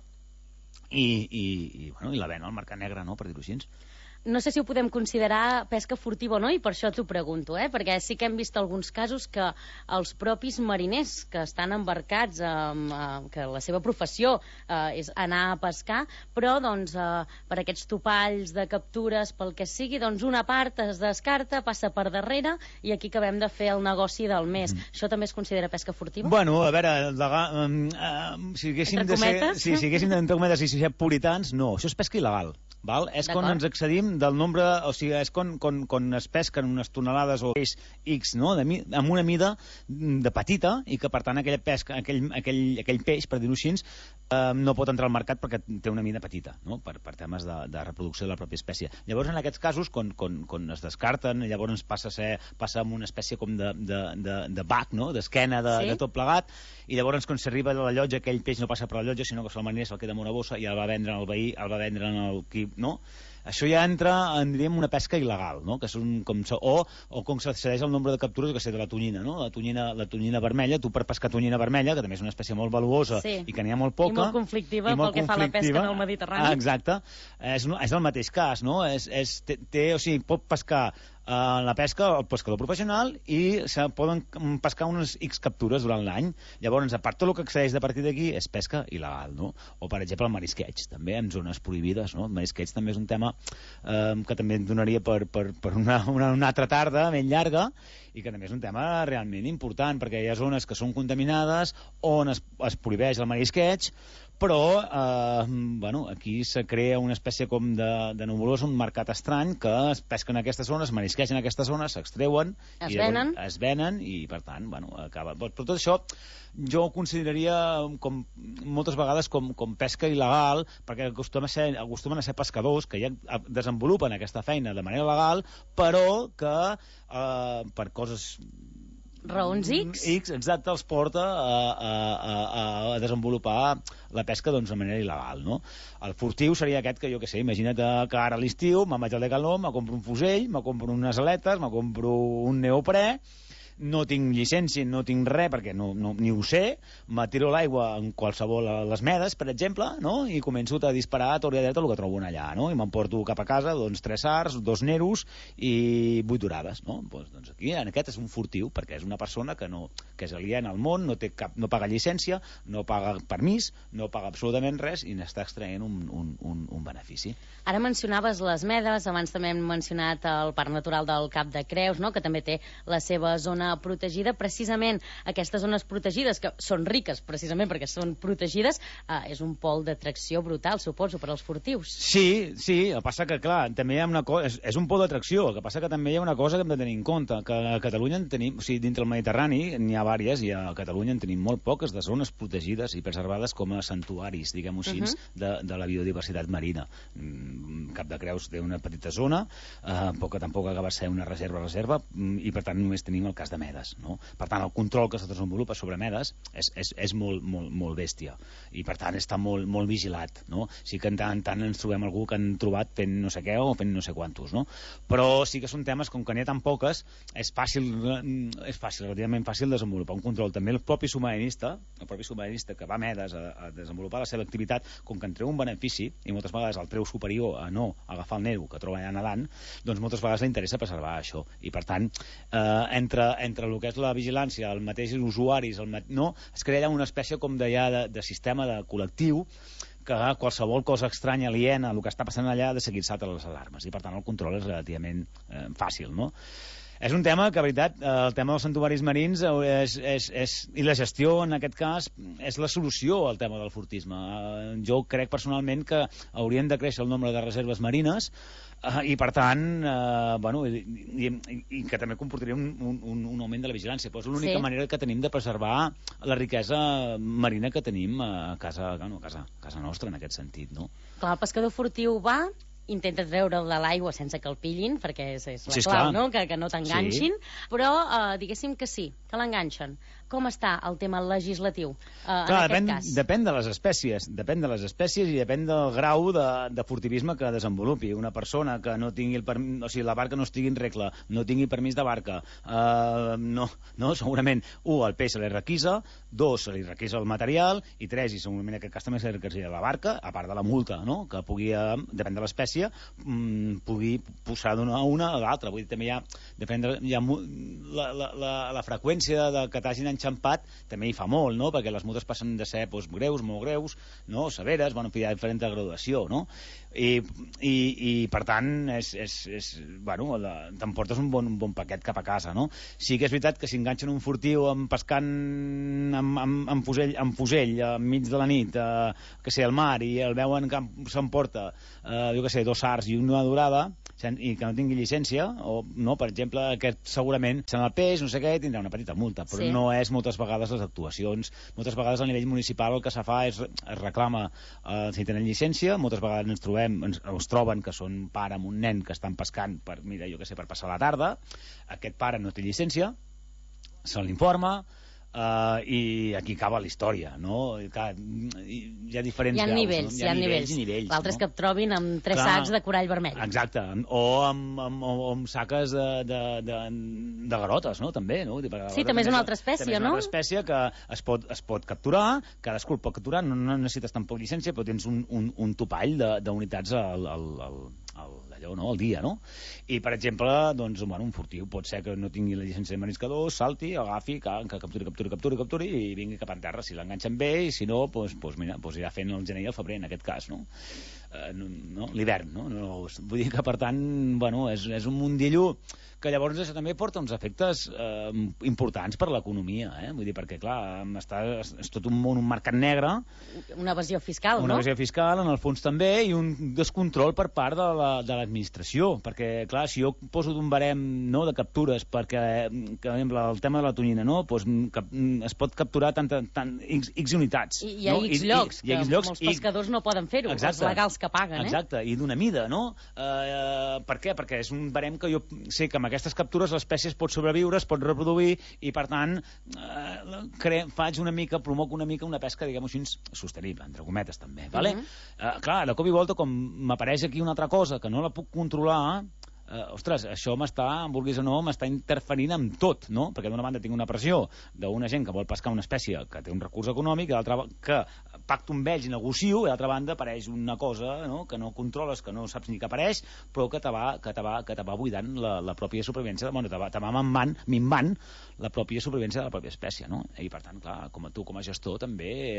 i la ven al mercat negre, no? Per dir-ho així. No sé si ho podem considerar pesca furtiva o no, i per això t'ho pregunto, perquè sí que hem vist alguns casos que els propis mariners que estan embarcats, que la seva professió és anar a pescar, però doncs per aquests topalls de captures, pel que sigui, doncs una part es descarta, passa per darrere i aquí acabem de fer el negoci del mes. Això també es considera pesca furtiva? Bueno, a veure, si haguéssim de ser puritans, no, això és pesca il·legal. És quan ens excedim del nombre, o sigui, és quan es pesquen unes tonelades o peix X, no?, amb una mida de petita i que per tant aquell peix, per dir-ho així, no pot entrar al mercat perquè té una mida petita, no?, per temes de reproducció de la pròpia espècie. Llavors en aquests casos, quan es descarten, llavors passa a una espècie com de bac, no?, d'esquena, de tot plegat, i llavors quan s'arriba a la llotja aquell peix no passa per la llotja, sinó que el mariner se'l queda en una bossa i el va vendre al veí, el va vendre al qui, no? Això ja entra, diríem, una pesca il·legal, no? Que és o com s'accedeix al nombre de captures, que sé, de la tonyina, no? La tonyina vermella, tu per pescar tonyina vermella, que també és una espècie molt valuosa i que n'hi ha molt poca. I molt conflictiva pel que fa a la pesca en el Mediterrani. Exacte. És el mateix cas, no? O sigui, pot pescar la pesca, el pescador professional, i se poden pescar unes X captures durant l'any. Llavors, a part tot el que accedeix de partir d'aquí és pesca il·legal, no? O, per exemple, el marisqueig, també en zones prohibides, no? El marisqueig també és un tema que també en donaria per una altra tarda ben llarga i que també és un tema realment important, perquè hi ha zones que són contaminades on es prohibeix el marisqueig, però aquí se crea una espècie com de nebulós, un mercat estrany que es pesquen en aquestes zones, es marisquegen en aquestes zones, s'extreuen, es venen i per tant, acaba. Però tot això jo ho consideraria moltes vegades com pesca il·legal, perquè acostumen a ser pescadors que ja desenvolupen aquesta feina de manera legal, però que per coses raons X, exacte, els porta a desenvolupar la pesca de manera il·legal, no? El furtiu seria aquest que, jo què sé, imagina't que ara a l'estiu me'n vaig al Decathlon, me compro un fusell, me compro unes aletes, me compro un neoprè, no tinc llicència, no tinc res, perquè ni ho sé, me tiro l'aigua en qualsevol les medes, per exemple, no? I començo a disparar a tort i a dreta el que trobo allà, no? I me'n porto cap a casa 3 arts, 2 neros i 8 dorades, no? Doncs aquí, aquest és un furtiu, perquè és una persona que és aliena al món, no paga llicència, no paga permís, no paga absolutament res i n'està extraient un benefici. Ara mencionaves les medes, abans també hem mencionat el Parc Natural del Cap de Creus, no? Que també té la seva zona protegida. Precisament aquestes zones protegides, que són riques precisament perquè són protegides, és un pol d'atracció brutal, suposo, per als furtius. Sí, el que passa que, clar, també hi ha una cosa, és un pol d'atracció, el que passa que també hi ha una cosa que hem de tenir en compte, que a Catalunya en tenim, o sigui, dintre el Mediterrani n'hi ha diverses, i a Catalunya en tenim molt poques de zones protegides i preservades com a santuaris, diguem-ho així, de la biodiversitat marina. Cap de Creus té una petita zona, però que tampoc acaba de ser una reserva, i per tant només tenim el cas de medes, no? Per tant, el control que se desenvolupa sobre medes és molt bèstia, i per tant està molt vigilat, no? Sí que en tant ens trobem algú que han trobat fent no sé què o fent no sé quantos, no? Però sí que són temes, com que n'hi ha tan poques, és relativament fàcil desenvolupar un control. També el propi submarinista que va a medes a desenvolupar la seva activitat, com que en treu un benefici, i moltes vegades el treu superior a no agafar el nero que troba allà nedant, doncs moltes vegades li interessa preservar això, i per tant entre el que és la vigilància, el mateix usuaris, es crea una espècie com de sistema de col·lectiu que qualsevol cosa estranya, aliena, el que està passant allà, ha de seguir saltant les alarmes, i per tant el control és relativament fàcil, no? És un tema que, a veritat, el tema dels santuaris marins i la gestió, en aquest cas, és la solució al tema del furtisme. Jo crec personalment que haurien de créixer el nombre de reserves marines, i per tant i que també comportaria un augment de la vigilància, però és l'única manera que tenim de preservar la riquesa marina que tenim a casa nostra, en aquest sentit, no? Clar, el pescador furtiu intenta treure'l de l'aigua sense que el pillin, perquè és la clau, no? Que no t'enganxin, però diguéssim que sí, que l'enganxen. Com està el tema legislatiu en aquest cas? Depèn de les espècies, i depèn del grau de furtivisme que desenvolupi. Una persona que no tingui la barca no estigui en regla, no tingui permís de barca, segurament, el peix se li requisa, 2, se li requisa el material, i 3, i segurament en aquest cas també se li requisa la barca, a part de la multa, no? Que pugui, depèn de l'espècie, pugui posar d'una a una a l'altra. Vull dir, també la freqüència que t'hagin enxampat també hi fa molt, no? Perquè les multes passen de ser greus, molt greus, no? Severes, hi ha diferent graduació, no? I per tant t'emportes un bon paquet cap a casa, no? Sí que és veritat que si enganxen un furtiu pescant amb fusell enmig de la nit, que sé, al mar, i el veuen que s'emporta 2 arts i una dorada, i que no tingui llicència, o no, per exemple, aquest segurament sent el peix, no sé què, tindrà una petita multa, però no és moltes vegades les actuacions. Moltes vegades a nivell municipal el que se fa es reclama si tenen llicència. Moltes vegades ens troben que són pare amb un nen que estan pescant per passar la tarda. Aquest pare no té llicència, se l'informa, i aquí acaba la història, no? Hi ha diferents graus. Hi ha nivells. L'altre és que et trobin amb 3 sacs de corall vermell. Exacte, o amb saques de garotes, no? També, no? Sí, també és una altra espècie, no? És una altra espècie que es pot capturar, cadascú el pot capturar, no necessites tampoc llicència, però tens un topall d'unitats al dia, no? I, per exemple, un furtiu pot ser que no tingui la llicència de mariscador, salti, agafi, que capturi i vingui cap a terra. Si l'enganxen bé, i si no, irà fent el gener i el febrer, en aquest cas, no? l'hivern, no? Vull dir que, per tant, bueno, és un mundillo que llavors això també porta uns efectes importants per l'economia, vull dir, perquè, clar, és tot un món, un mercat negre. Una evasió fiscal, Una evasió fiscal, en el fons també, i un descontrol per part de l'administració, perquè, clar, si jo poso d'un barem de captures, perquè, per exemple, el tema de la tonyina, es pot capturar X unitats. I hi ha X llocs, que molts pescadors no poden fer-ho, els legals que paguen, Exacte, i d'una mida, no? Per què? Perquè és un barem que jo sé que amb aquestes captures l'espècie es pot sobreviure, es pot reproduir, i per tant promoc una mica una pesca, diguem-ho així, sostenible, entre cometes també, vale? Clar, de cop i volta, com m'apareix aquí una altra cosa que no la puc controlar, ostres, això vulguis o no, m'està interferint amb tot, no? Perquè d'una banda tinc una pressió d'una gent que vol pescar una espècie que té un recurs econòmic, que pacto amb ells i negocio, i d'altra banda apareix una cosa que no controles, que no saps ni que apareix, però que te va buidant la pròpia supervivència, te va minvant la pròpia supervivència de la pròpia espècie, no? I per tant, clar, tu com a gestor també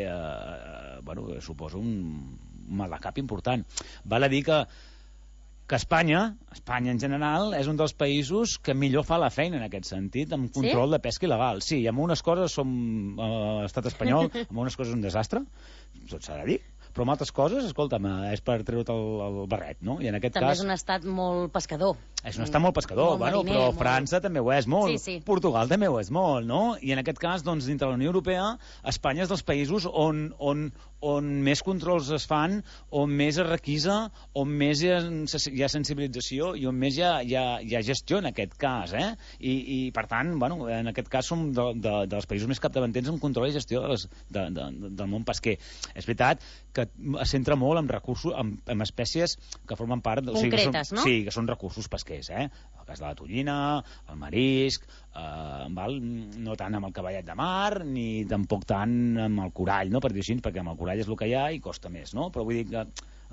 suposa un mal de cap important. Val a dir que Espanya en general és un dels països que millor fa la feina en aquest sentit, amb control de pesca il·legal. Sí, amb unes coses som l'estat espanyol, amb unes coses un desastre, tot s'ha de dir, però amb altres coses, escolta'm, és per treure't el barret, no? I en aquest també cas... és un estat molt pescador. És un estat molt pescador, però França també ho és molt, Portugal també ho és molt, no? I en aquest cas, doncs, dintre la Unió Europea, Espanya és dels països on més controls es fan, on més es requisa, on més hi ha sensibilització i on més hi ha gestió en aquest cas, I per tant, en aquest cas som dels països més capdavanters en control i gestió del món pesquer. És veritat que es centra molt en recursos, en espècies que formen part... Concretes, no? Sí, que són recursos pesquers, el cas de la tonyina, el marisc, no tant amb el cavallet de mar, ni tampoc tant amb el corall, no? Per dir així, perquè amb el corall és el que hi ha i costa més, no? Però vull dir que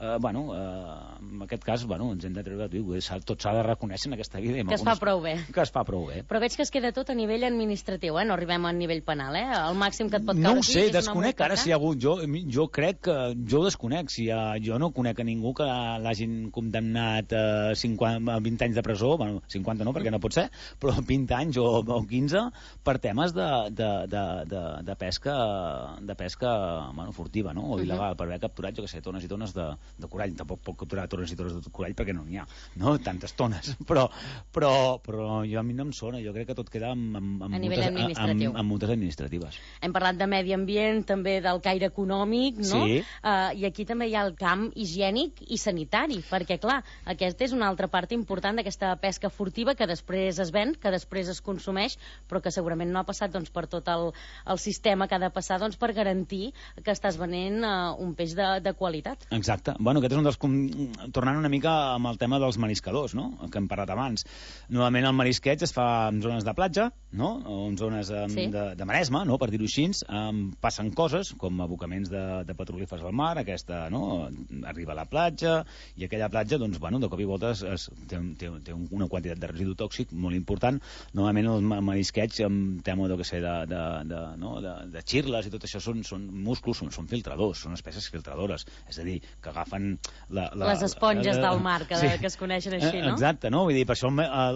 en aquest cas ens hem de treure tot s'ha de reconèixer en aquesta vida que es fa prou bé. Però veig que es queda tot a nivell administratiu, no arribem a nivell penal, el màxim que et pot caure no ho sé, desconec ara si hi ha hagut jo crec que jo desconec jo no conec a ningú que l'hagin condemnat a 20 anys de presó, 50 no perquè no pot ser, però 20 anys o 15 per temes de pesca furtiva, no? O il·legal, per haver capturat, jo què sé, tones i tones de corall. Tampoc pot capturar tones i tones de corall perquè no n'hi ha, no? Tantes tones. Però jo a mi no em sona. Jo crec que tot queda amb multes administratives. Hem parlat de medi ambient, també del caire econòmic, no? Sí. I aquí també hi ha el camp higiènic i sanitari, perquè, clar, aquesta és una altra part important d'aquesta pesca furtiva que després es ven, que després es consumeix, però que segurament no ha passat per tot el sistema que ha de passar per garantir que estàs venent un peix de qualitat. Exacte. Aquest és un dels... Tornant una mica amb el tema dels mariscadors, no? Que hem parlat abans. Normalment el marisqueig es fa en zones de platja, no? O en zones de maresma, no? Per dir-ho així. Passen coses, com abocaments de petrolífers al mar, aquesta, no? Arriba a la platja, i aquella platja, doncs, de cop i volta té una quantitat de residu tòxic molt important. Normalment el marisqueig, amb tema, de xirles i tot això, són musclos, són filtradors, són espècies filtradores. És a dir, que agafen les esponges del mar, que es coneixen així, no? Exacte, no? Vull dir, per això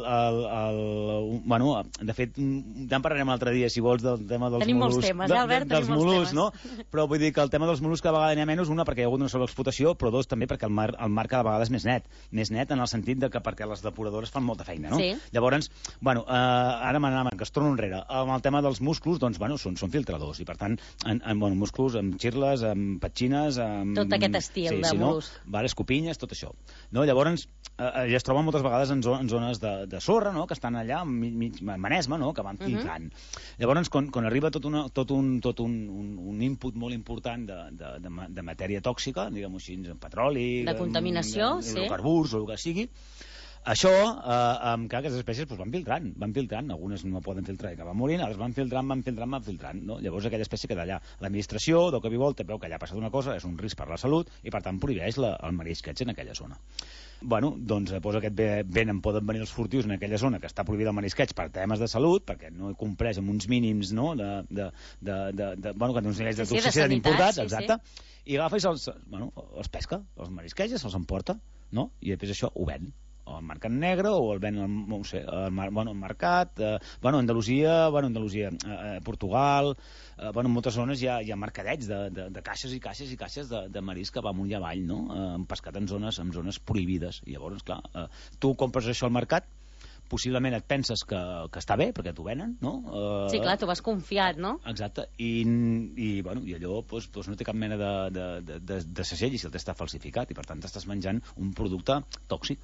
de fet, ja en parlarem l'altre dia, si vols, del tema dels tenim molts temes, Albert, tenim molts temes, no? Però vull dir que el tema dels mol·luscs cada vegada n'hi ha menys, una, perquè hi ha hagut una sobreexplotació, però dos, també perquè el mar cada vegada és més net en el sentit de que perquè les depuradores fan molta feina, no? Sí. Llavors, ara m'anava, que es torno enrere, amb el tema dels musclos, doncs, són filtradors, i per tant, musclos amb xirles, amb petxines, amb... Tot aquest estil de mol·lusc. Escopinyes, tot això. No? Llavors, ja es troben moltes vegades en zones de sorra, no? Que estan allà, mig maresma, no? Que van filtrant. Llavors, quan arriba tot un input molt important de matèria tòxica, diguem-ho així, petroli... De contaminació, hidrocarburs, o el que sigui, això, que aquestes espècies van filtrant, algunes no poden filtrar i acaben morint, altres van filtrant, no? Llavors aquella espècie queda allà. L'administració, de cop i volta, veu que allà ha passat una cosa, és un risc per la salut, i per tant prohibeix el marisqueig en aquella zona. doncs aquest vent en poden venir els furtius en aquella zona que està prohibida el marisqueig per temes de salut, perquè no compleix amb uns mínims, no?, que té uns nivells de toxicitat importats, exacte, i agafa i els pesca, els marisqueja, se'ls emporta, no?, i després això ho ven. O el mercat negre, o el ven, no sé, el mercat, Andalusia, Portugal, en moltes zones hi ha mercadets de caixes i caixes i caixes de marisc que va amunt i avall, no?, pescat en zones prohibides. I llavors, clar, tu compres això al mercat, possiblement et penses que està bé, perquè t'ho venen, no? Sí, clar, tu vas confiat, no? Exacte, i allò no té cap mena de segell, i si el té està falsificat, i per tant t'estàs menjant un producte tòxic,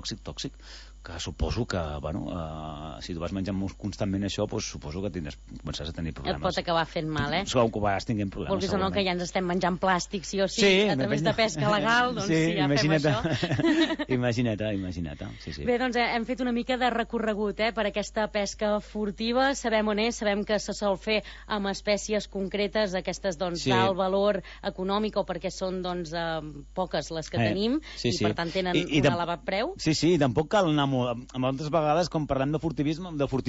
que suposo que, si tu vas menjant constantment això, suposo que començaràs a tenir problemes. Et pot acabar fent mal, Segur que vas tinguent problemes. Vulguis o no, que ja ens estem menjant plàstic, sí o sí, a través de pesca legal, doncs si ja fem això. Imagina't, sí. Bé, doncs hem fet una mica de recorregut per aquesta pesca furtiva, sabem on és, sabem que se sol fer amb espècies concretes, aquestes d'alt valor econòmic, o perquè són poques les que tenim, i per tant tenen un elevat preu. Sí, tampoc cal anar moltes vegades, com parlem de furtivisme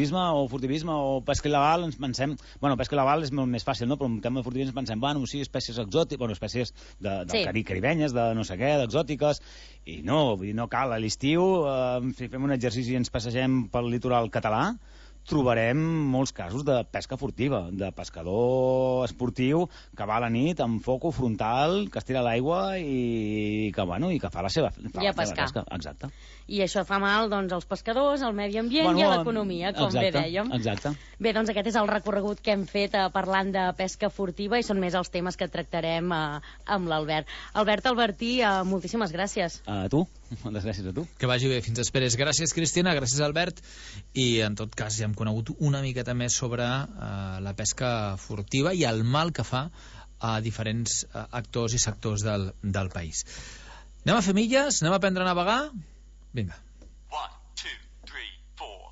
o pesca il·legal, ens pensem, pesca il·legal és molt més fàcil, no? Però en tema de furtivisme ens pensem, sí, espècies exòtiques, espècies caribenyes, de no sé què, d'exòtiques, i no cal. A l'estiu, si fem un exercici i ens passegem pel litoral català, trobarem molts casos de pesca furtiva, de pescador esportiu que va a la nit amb foco frontal, que es tira a l'aigua i que fa la seva pesca. Exacte. I això fa mal, als pescadors, al medi ambient i a l'economia, com bé dèiem. Exacte. Bé, aquest és el recorregut que hem fet parlant de pesca furtiva, i són més els temes que tractarem amb l'Albert. Albert Albertí, moltíssimes gràcies. A tu, moltes gràcies a tu. Que vagi bé, fins després. Gràcies, Cristina, gràcies, Albert, i en tot cas ja hem conegut una miqueta més sobre la pesca furtiva i el mal que fa a diferents actors i sectors del país. Anem a fer milles? Anem a aprendre a navegar? Vinga. 1, 2, 3, 4.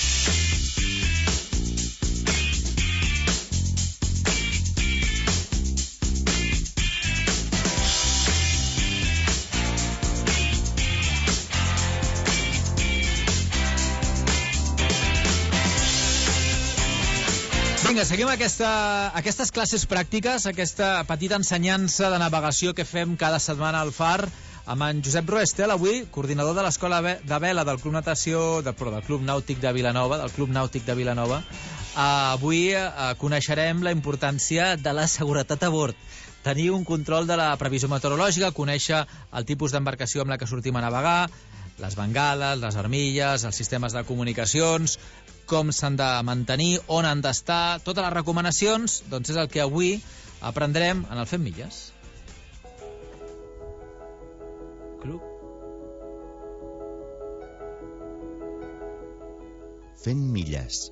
Vinga, seguim aquestes classes pràctiques, aquesta petita ensenyança de navegació que fem cada setmana al FAR, amb en Josep Roestel, avui coordinador de l'Escola de Vela del Club Nàutic de Vilanova. Avui coneixerem la importància de la seguretat a bord, tenir un control de la previsió meteorològica, conèixer el tipus d'embarcació amb la que sortim a navegar, les bengales, les armilles, els sistemes de comunicacions, com s'han de mantenir, on han d'estar, totes les recomanacions, doncs és el que avui aprendrem en el Fem Milles. Fent milles.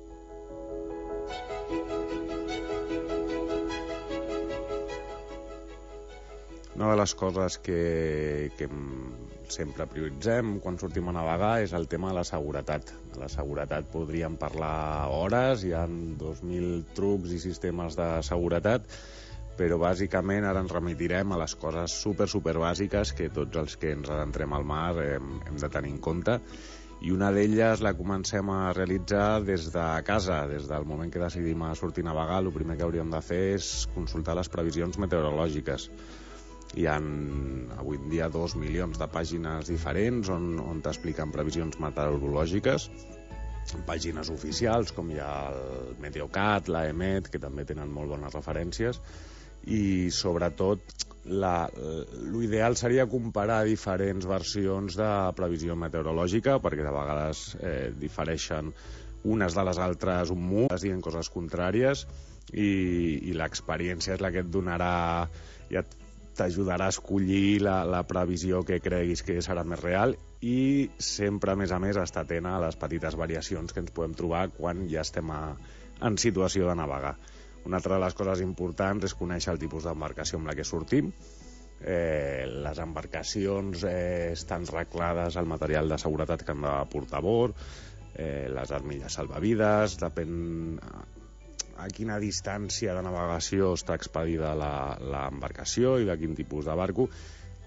Una de les coses que sempre prioritzem quan sortim a navegar és el tema de la seguretat. De la seguretat podríem parlar hores, hi ha 2.000 trucs i sistemes de seguretat, però bàsicament ara ens remitirem a les coses super bàsiques que tots els que ens adentrem al mar hem de tenir en compte, i una d'elles la comencem a realitzar des de casa. Des del moment que decidim sortir a navegar, el primer que hauríem de fer és consultar les previsions meteorològiques. Hi ha avui en dia 2 milions de pàgines diferents on t'expliquen previsions meteorològiques, pàgines oficials com hi ha el Meteocat, l'AEMET, que també tenen molt bones referències, i sobretot l'ideal seria comparar diferents versions de previsió meteorològica, perquè de vegades difereixen unes de les altres un munt, es diuen coses contràries, i l'experiència és la que et donarà, ja t'ajudarà a escollir la previsió que creguis que serà més real, i sempre, a més, estar atent a les petites variacions que ens podem trobar quan ja estem en situació de navegar. Una altra de les coses importants és conèixer el tipus d'embarcació amb la que sortim. Les embarcacions estan reglades al material de seguretat que han de portar a bord, les armilles salvavides, depèn a quina distància de navegació està expedida l'embarcació i de quin tipus de barco,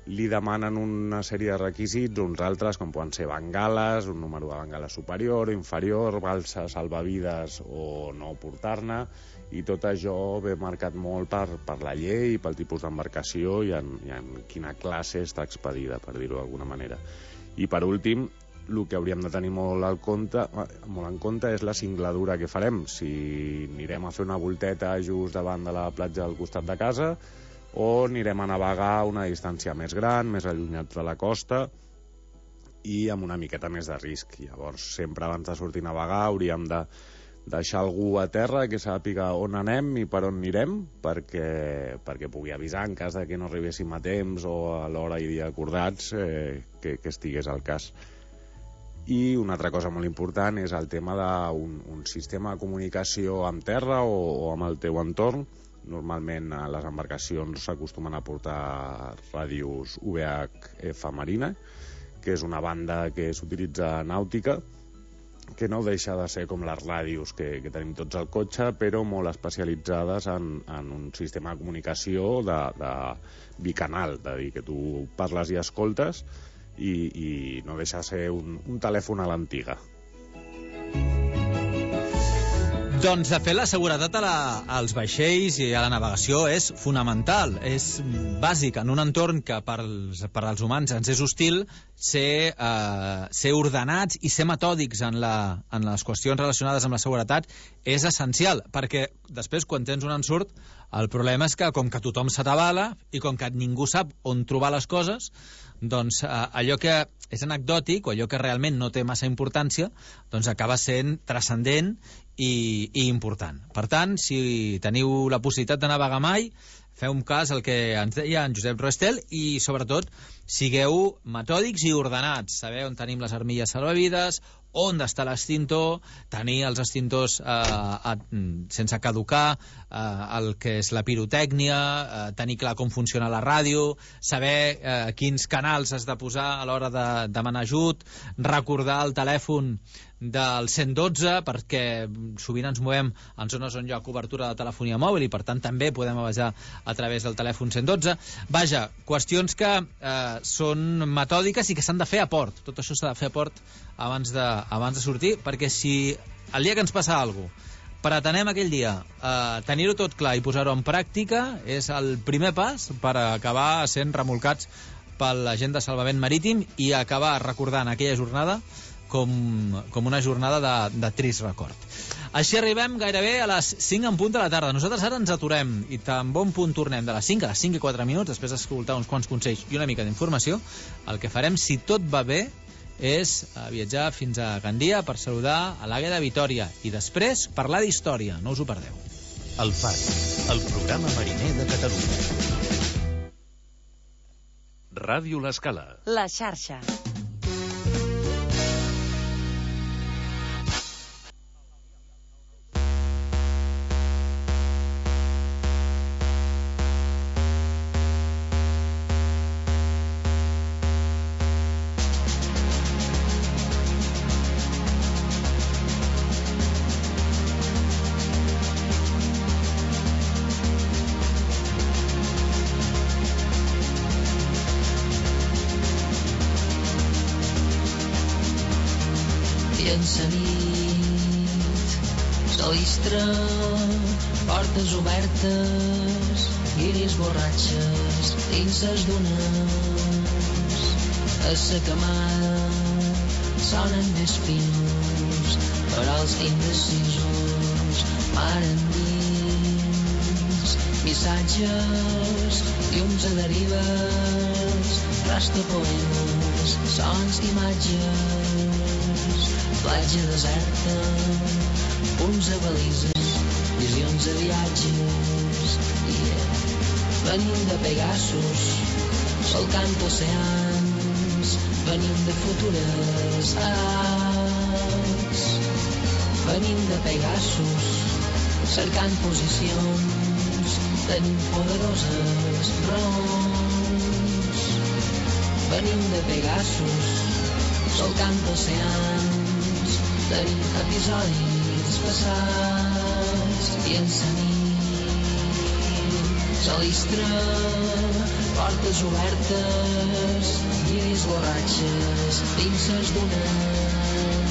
li demanen una sèrie de requisits, uns altres, com poden ser bengales, un número de bengales superior, inferior, balses, salvavides o no portar-ne, i tot això ve marcat molt per la llei, pel tipus d'embarcació i en quina classe està expedida, per dir-ho d'alguna manera. I per últim, el que hauríem de tenir molt en compte és la cingladura que farem. Si anirem a fer una volteta just davant de la platja del costat de casa o anirem a navegar a una distància més gran, més allunyats de la costa i amb una miqueta més de risc. Llavors, sempre abans de sortir a navegar hauríem de deixar algú a terra que sàpiga on anem i per on anirem perquè pugui avisar en cas de que no arribéssim a temps o a l'hora i dia acordats que estigués al cas. I una altra cosa molt important és el tema d'un sistema de comunicació amb terra o amb el teu entorn. Normalment les embarcacions s'acostumen a portar ràdios VHF marina, que és una banda que s'utilitza nàutica, que no deixa de ser com les ràdios que tenim tots al cotxe, però molt especialitzades en un sistema de comunicació de bicanal, de dir que tu parles i escoltes, i no deixa de ser un telèfon a l'antiga. Doncs, de fet, la seguretat als vaixells i a la navegació és fonamental, és bàsic en un entorn que per als humans ens és hostil. Ser ordenats i ser metòdics en les qüestions relacionades amb la seguretat és essencial, perquè després, quan tens un ensurt, el problema és que, com que tothom se t'avala i com que ningú sap on trobar les coses, doncs allò que és anecdòtic o allò que realment no té massa importància, doncs acaba sent transcendent i important. Per tant, si teniu la possibilitat de navegar mai, feu un cas al que ens deia en Josep Roestel i, sobretot, sigueu metòdics i ordenats. Sabeu on tenim les armilles salvavides, on està l'extintor, tenir els extintors sense caducar, el que és la pirotècnia, tenir clar com funciona la ràdio, saber quins canals has de posar a l'hora de demanar ajut, recordar el telèfon del 112, perquè sovint ens movem en zones on hi ha cobertura de telefonia mòbil i per tant també podem avisar a través del telèfon 112. Vaja, qüestions que són metòdiques i que s'han de fer a port. Tot això s'ha de fer a port abans de sortir, perquè si el dia que ens passa alguna cosa pretenem aquell dia tenir-ho tot clar i posar-ho en pràctica, és el primer pas per acabar sent remolcats per l'agent de salvament marítim i acabar recordant aquella jornada com una jornada de trist record. Així arribem gairebé a les 5 en punt de la tarda. Nosaltres ara ens aturem i tan bon punt tornem de les 5 a les 5 i 4 minuts, després d'escoltar uns quants consells i una mica d'informació. El que farem, si tot va bé, és viatjar fins a Gandia per saludar a l'Àgueda de Vitòria i després parlar d'història. No us ho perdeu. El FAR, el programa mariner de Catalunya. Ràdio L'Escala. La xarxa. Portes obertes, guiris borratxes dins les dunes. A sa camada sonen més finos, però els indecisos mar endins. Missatges, llums a derives, rasta poemes, sons d'imatges. Platja deserta, punts a balises, visions de viatges. Venim de Pegasus, solcant oceans, venim de futures arts. Venim de Pegasus, cercant posicions, tenim poderoses raons. Venim de Pegasus, solcant oceans, tenim episodis passats. I en sa nit, sol istra, portes obertes, guiris borratxes, pinces dunes.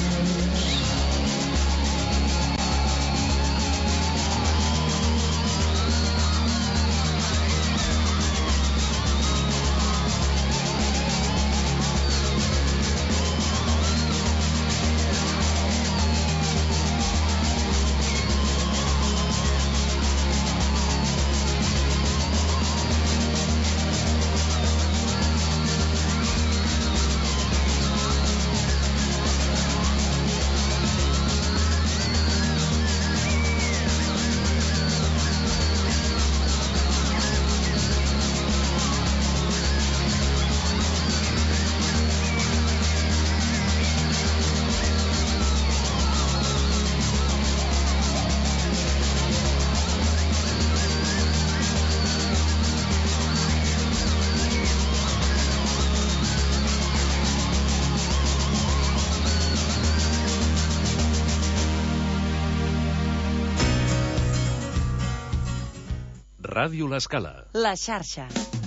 Ràdio L'Escala. La xarxa.